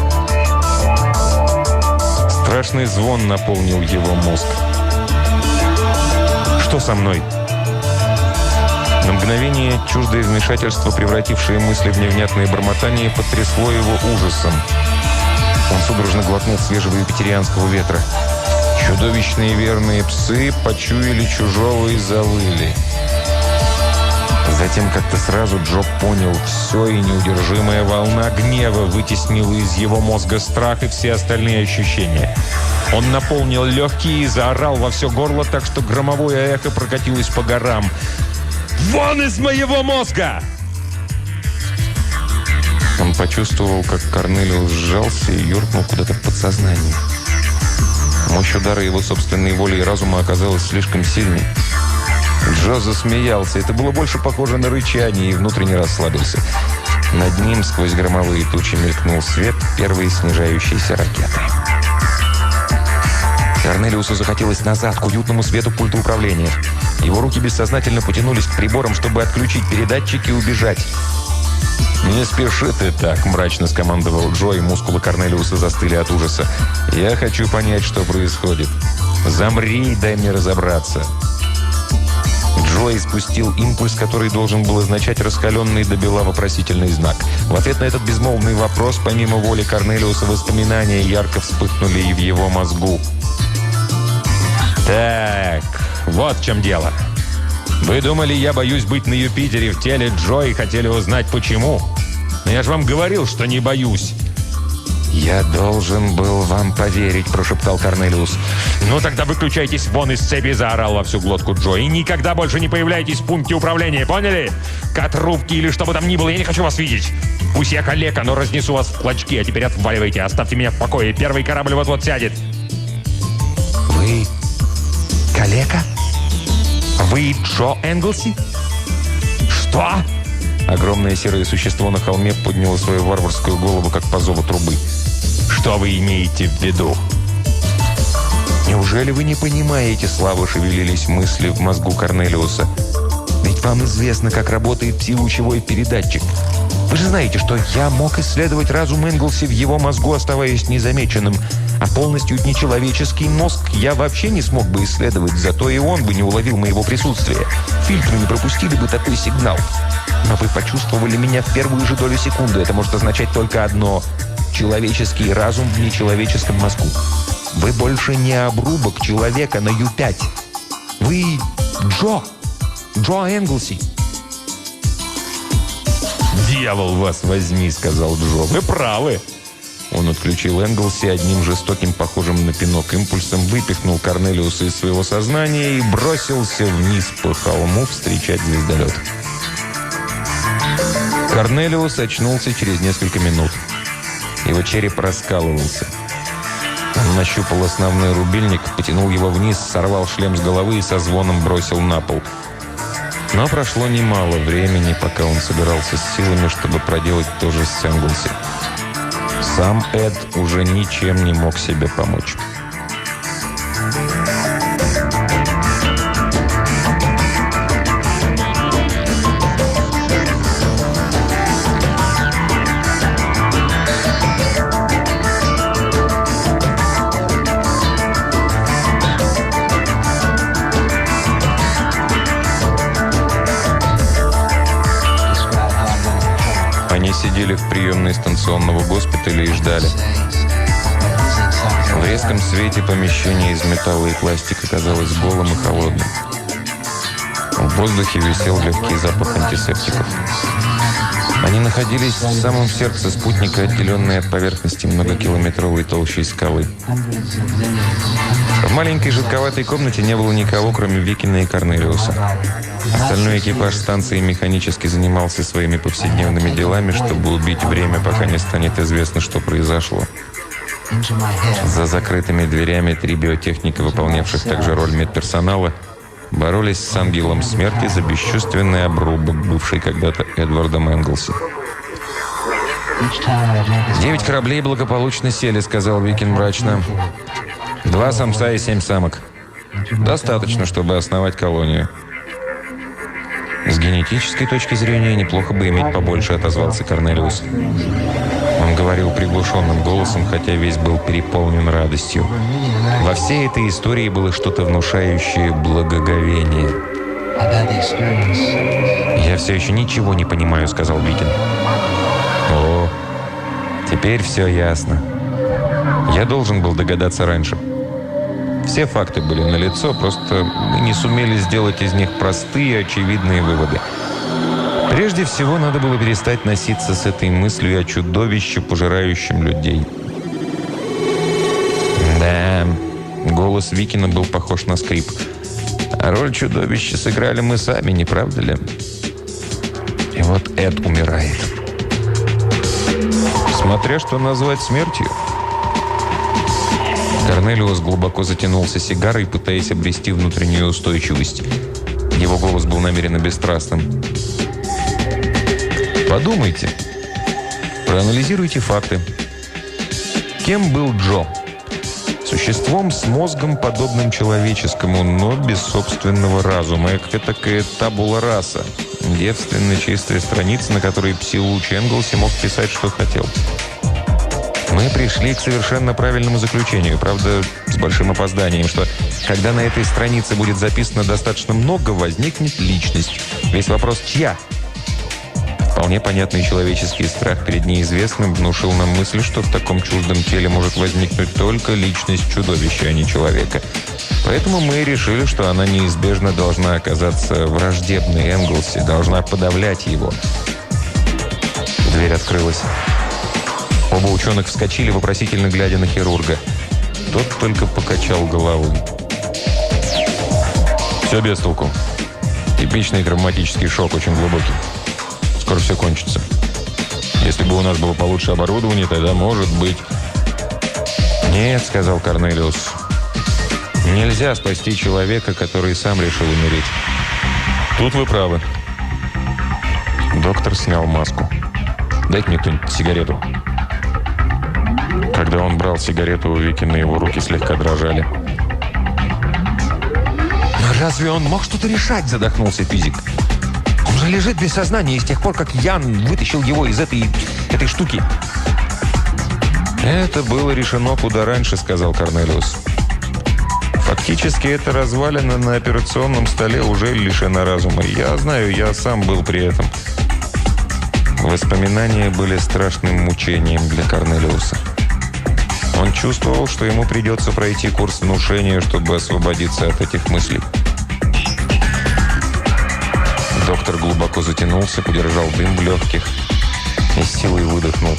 Страшный звон наполнил его мозг. «Что со мной?» На мгновение чуждое вмешательство, превратившее мысли в невнятные бормотания, потрясло его ужасом. Он судорожно глотнул свежего юпитерианского ветра. Чудовищные верные псы почуяли чужого и завыли. Затем как-то сразу Джо понял все, и неудержимая волна гнева вытеснила из его мозга страх и все остальные ощущения. Он наполнил легкие и заорал во все горло так, что громовое эхо прокатилось по горам. «Вон из моего мозга!» Он почувствовал, как Корнелиус сжался и юркнул куда-то в подсознание. Мощь удара его собственной воли и разума оказалась слишком сильной. Джо засмеялся. Это было больше похоже на рычание, и внутренне расслабился. Над ним сквозь громовые тучи мелькнул свет первой снижающейся ракеты. Корнелиусу захотелось назад, к уютному свету пульта управления. Его руки бессознательно потянулись к приборам, чтобы отключить передатчики и убежать. «Не спеши ты так», – мрачно скомандовал Джо, и мускулы Корнелиуса застыли от ужаса. «Я хочу понять, что происходит. Замри и дай мне разобраться». Джо испустил импульс, который должен был означать раскаленный до бела вопросительный знак. В ответ на этот безмолвный вопрос, помимо воли Корнелиуса, воспоминания ярко вспыхнули и в его мозгу. «Так, вот в чем дело. Вы думали, я боюсь быть на Юпитере в теле Джо и хотели узнать, почему? Но я же вам говорил, что не боюсь». «Я должен был вам поверить», – прошептал Корнелиус. «Ну тогда выключайтесь вон из цепи», – заорал во всю глотку Джо. «И никогда больше не появляйтесь в пункте управления, поняли? Котрубки или что бы там ни было, я не хочу вас видеть. Пусть я калека, но разнесу вас в клочки, а теперь отваливайте, оставьте меня в покое. Первый корабль вот-вот сядет». «Вы калека? «Вы Джо Энглси?» «Что?» Огромное серое существо на холме подняло свою варварскую голову, как по зову трубы. «Что вы имеете в виду?» «Неужели вы не понимаете?» — слабо шевелились мысли в мозгу Корнелиуса. «Ведь вам известно, как работает псилучевой передатчик. Вы же знаете, что я мог исследовать разум Энглси в его мозгу, оставаясь незамеченным. А полностью нечеловеческий мозг я вообще не смог бы исследовать, зато и он бы не уловил моего присутствия. Фильтры не пропустили бы такой сигнал. Но вы почувствовали меня в первую же долю секунды. Это может означать только одно – человеческий разум в нечеловеческом мозгу. Вы больше не обрубок человека на Ю-5. Вы Джо Энглси». «Дьявол вас возьми», — сказал Джо. «Вы правы». Он отключил Энглси одним жестоким, похожим на пинок импульсом, выпихнул Корнелиуса из своего сознания и бросился вниз по холму встречать звездолет. Корнелиус очнулся через несколько минут. Его череп раскалывался. Он нащупал основной рубильник, потянул его вниз, сорвал шлем с головы и со звоном бросил на пол. Но прошло немало времени, пока он собирался с силами, чтобы проделать то же с Энглси. Сам Эд уже ничем не мог себе помочь. Они сидели в приемной станционного госпиталя и ждали. В резком свете помещение из металла и пластика казалось голым и холодным. В воздухе висел легкий запах антисептиков. Они находились в самом сердце спутника, отделенной от поверхности многокилометровой толщей скалы. В маленькой жидковатой комнате не было никого, кроме Викина и Корнелиуса. Остальной экипаж станции механически занимался своими повседневными делами, чтобы убить время, пока не станет известно, что произошло. За закрытыми дверями 3 биотехника, выполнявших также роль медперсонала, боролись с ангелом смерти за бесчувственный обрубок, бывший когда-то Эдвардом Энглси. 9 кораблей благополучно сели, сказал Викин мрачно. 2 самца и 7 самок. Достаточно, чтобы основать колонию. С генетической точки зрения неплохо бы иметь побольше, отозвался Корнелиус. Он говорил приглушенным голосом, хотя весь был переполнен радостью. Во всей этой истории было что-то внушающее благоговение. «Я все еще ничего не понимаю», — сказал Викин. «О, теперь все ясно. Я должен был догадаться раньше. Все факты были налицо, просто мы не сумели сделать из них простые, очевидные выводы. Прежде всего, надо было перестать носиться с этой мыслью о чудовище, пожирающем людей». Да, голос Викина был похож на скрип. А роль чудовища сыграли мы сами, не правда ли? И вот Эд умирает. Смотря что назвать смертью. Корнелиус глубоко затянулся сигарой, пытаясь обрести внутреннюю устойчивость. Его голос был намеренно бесстрастным. Подумайте. Проанализируйте факты. Кем был Джо? Существом с мозгом, подобным человеческому, но без собственного разума. Этакая табула раса. Девственно чистая страница, на которой псилуч Энглси мог писать, что хотел. Мы пришли к совершенно правильному заключению, правда, с большим опозданием, что когда на этой странице будет записано достаточно много, возникнет личность. Весь вопрос «чья?». Вполне понятный человеческий страх перед неизвестным внушил нам мысль, что в таком чуждом теле может возникнуть только личность чудовища, а не человека. Поэтому мы решили, что она неизбежно должна оказаться враждебной Энглси, должна подавлять его. Дверь открылась. Оба ученых вскочили, вопросительно глядя на хирурга. Тот только покачал головой. Все без толку. Типичный травматический шок, очень глубокий. Скоро все кончится. Если бы у нас было получше оборудование, тогда, может быть... «Нет», — сказал Корнелиус. «Нельзя спасти человека, который сам решил умереть». «Тут вы правы». Доктор снял маску. «Дайте мне кто-нибудь сигарету». Когда он брал сигарету у Викина, его руки слегка дрожали. «Но разве он мог что-то решать?» – задохнулся физик. «Он же лежит без сознания, и с тех пор, как Ян вытащил его из этой штуки». «Это было решено куда раньше», – сказал Корнелиус. «Фактически, эта развалина на операционном столе уже лишена разума. Я знаю, я сам был при этом». Воспоминания были страшным мучением для Корнелиуса. Он чувствовал, что ему придется пройти курс внушения, чтобы освободиться от этих мыслей. Доктор глубоко затянулся, подержал дым в легких и с силой выдохнул.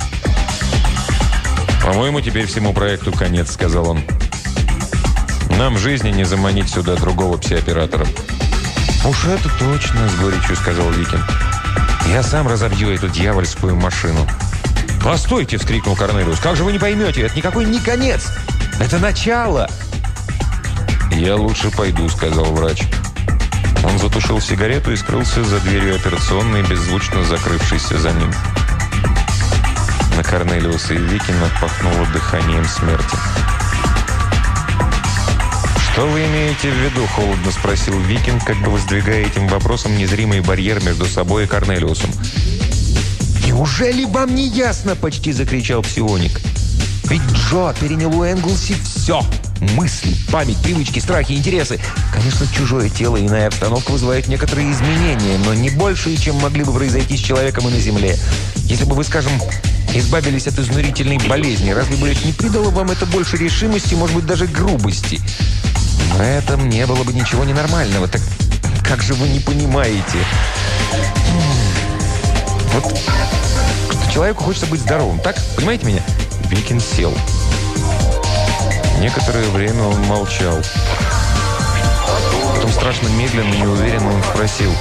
«По-моему, теперь всему проекту конец», — сказал он. «Нам в жизни не заманить сюда другого псиоператора». «Уж это точно», — с горечью сказал Викин. «Я сам разобью эту дьявольскую машину». «Постойте!» — вскрикнул Корнелиус. «Как же вы не поймете? Это никакой не конец! Это начало!» «Я лучше пойду», — сказал врач. Он затушил сигарету и скрылся за дверью операционной, беззвучно закрывшейся за ним. На Корнелиуса и Викина пахнуло дыханием смерти. «Что вы имеете в виду?» — холодно спросил Викин, как бы воздвигая этим вопросом незримый барьер между собой и Корнелиусом. «Неужели вам не ясно?» – почти закричал псионик. «Ведь Джо перенял у Энглси все. Мысли, память, привычки, страхи, интересы. Конечно, чужое тело и иная обстановка вызывают некоторые изменения, но не большие, чем могли бы произойти с человеком и на Земле. Если бы вы, скажем, избавились от изнурительной болезни, разве бы не придало вам это больше решимости, может быть, даже грубости? В этом не было бы ничего ненормального. Так как же вы не понимаете?» Вот что человеку хочется быть здоровым, так? Понимаете меня? Викин сел. Некоторое время он молчал. Потом страшно медленно и неуверенно он спросил.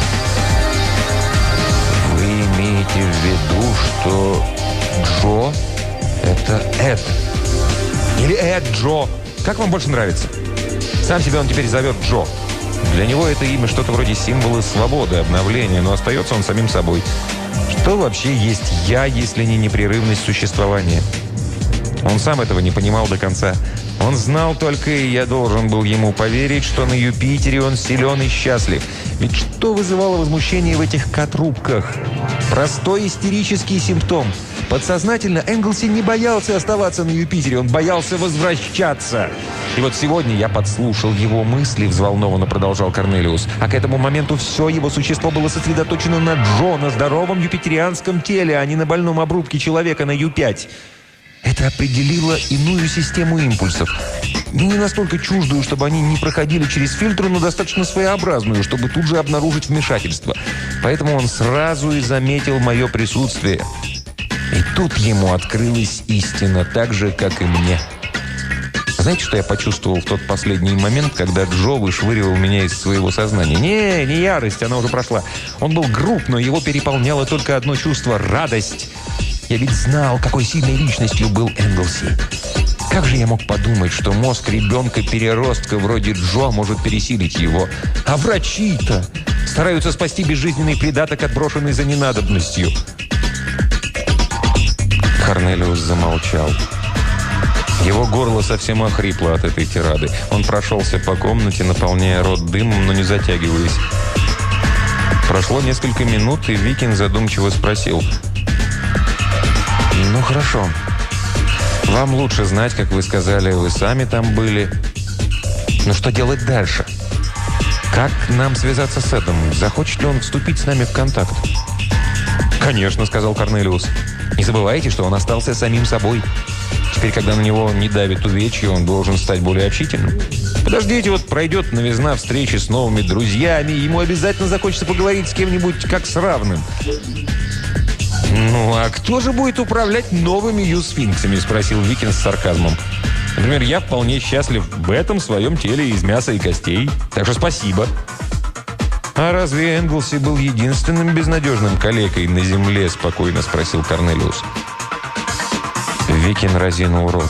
«Вы имеете в виду, что Джо – это Эд? Или Эд Джо? Как вам больше нравится? Сам себя он теперь зовет Джо. Для него это имя что-то вроде символа свободы, обновления, но остается он самим собой. Что вообще есть «я», если не непрерывность существования? Он сам этого не понимал до конца. Он знал только, и я должен был ему поверить, что на Юпитере он силен и счастлив. Ведь что вызывало возмущение в этих котрубках? Простой истерический симптом. Подсознательно Энглси не боялся оставаться на Юпитере, он боялся возвращаться. И вот сегодня я подслушал его мысли, взволнованно продолжал Корнелиус. А к этому моменту все его существо было сосредоточено на Джо, на здоровом юпитерианском теле, а не на больном обрубке человека на Ю-5. Это определило иную систему импульсов. Не настолько чуждую, чтобы они не проходили через фильтры, но достаточно своеобразную, чтобы тут же обнаружить вмешательство. Поэтому он сразу и заметил мое присутствие. И тут ему открылась истина, так же, как и мне. Знаете, что я почувствовал в тот последний момент, когда Джо вышвыривал меня из своего сознания? Не ярость, она уже прошла. Он был груб, но его переполняло только одно чувство – радость. Я ведь знал, какой сильной личностью был Энглси. Как же я мог подумать, что мозг ребенка-переростка вроде Джо может пересилить его? А врачи-то стараются спасти безжизненный придаток, отброшенный за ненадобностью. Корнелиус замолчал. Его горло совсем охрипло от этой тирады. Он прошелся по комнате, наполняя рот дымом, но не затягиваясь. Прошло несколько минут, и Викин задумчиво спросил: «Ну, хорошо. Вам лучше знать, как вы сказали, вы сами там были. Но что делать дальше? Как нам связаться с Эдом? Захочет ли он вступить с нами в контакт?» «Конечно», — сказал Корнелиус. «Не забывайте, что он остался самим собой. Теперь, когда на него не давит увечье, он должен стать более общительным. Подождите, вот пройдет новизна встречи с новыми друзьями, ему обязательно захочется поговорить с кем-нибудь как с равным». «Ну, а кто же будет управлять новыми юсфинксами?» – спросил Викин с сарказмом. «Например, я вполне счастлив в этом своем теле из мяса и костей. Так что спасибо». «А разве Энглси был единственным безнадежным калекой на земле?» – спокойно спросил Корнелиус. Викин разинул рот.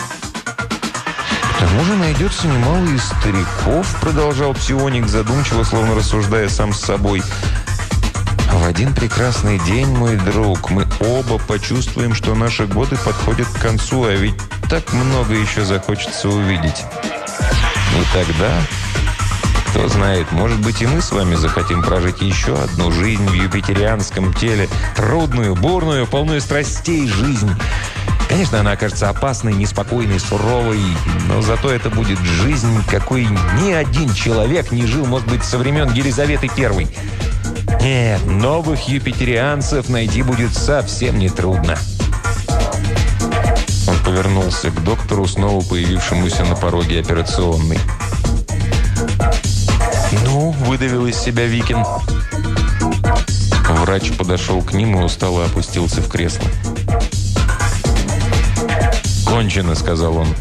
«К тому же найдется немало и стариков», – продолжал псионик задумчиво, словно рассуждая сам с собой. «В один прекрасный день, мой друг, мы оба почувствуем, что наши годы подходят к концу, а ведь так много еще захочется увидеть. И тогда, кто знает, может быть, и мы с вами захотим прожить еще одну жизнь в юпитерианском теле. Трудную, бурную, полную страстей жизнь. Конечно, она окажется опасной, неспокойной, суровой, но зато это будет жизнь, какой ни один человек не жил, может быть, со времен Елизаветы I. Нет, новых юпитерианцев найти будет совсем нетрудно». Он повернулся к доктору, снова появившемуся на пороге операционной. «Ну», — выдавил из себя Викин. Врач подошел к ним и устало опустился в кресло. «Кончено», — сказал он.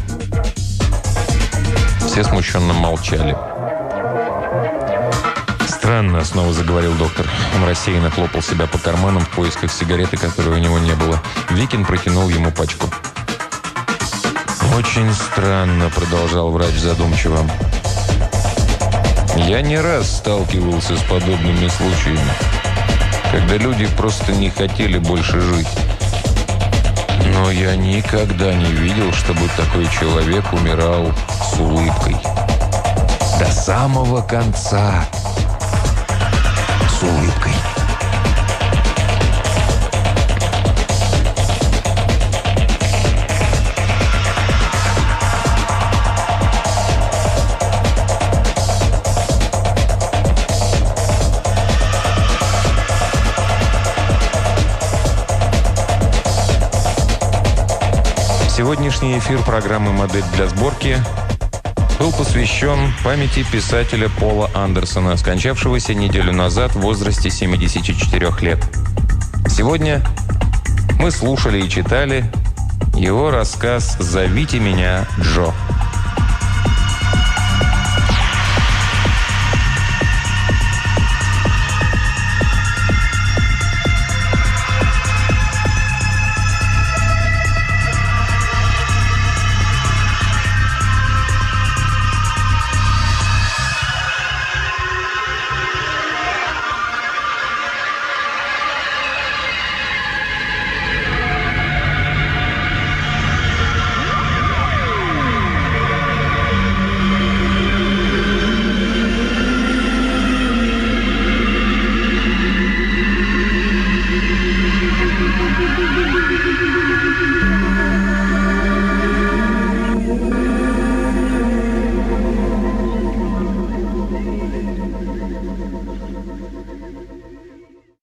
Все смущенно молчали. «Странно», — снова заговорил доктор. Он рассеянно хлопал себя по карманам в поисках сигареты, которой у него не было. Викин протянул ему пачку. «Очень странно», — продолжал врач задумчиво. «Я не раз сталкивался с подобными случаями, когда люди просто не хотели больше жить. Но я никогда не видел, чтобы такой человек умирал с улыбкой. До самого конца. С улыбкой». Сегодняшний эфир программы «Модель для сборки» был посвящен памяти писателя Пола Андерсона, скончавшегося неделю назад в возрасте 74 лет. Сегодня мы слушали и читали его рассказ «Зовите меня Джо».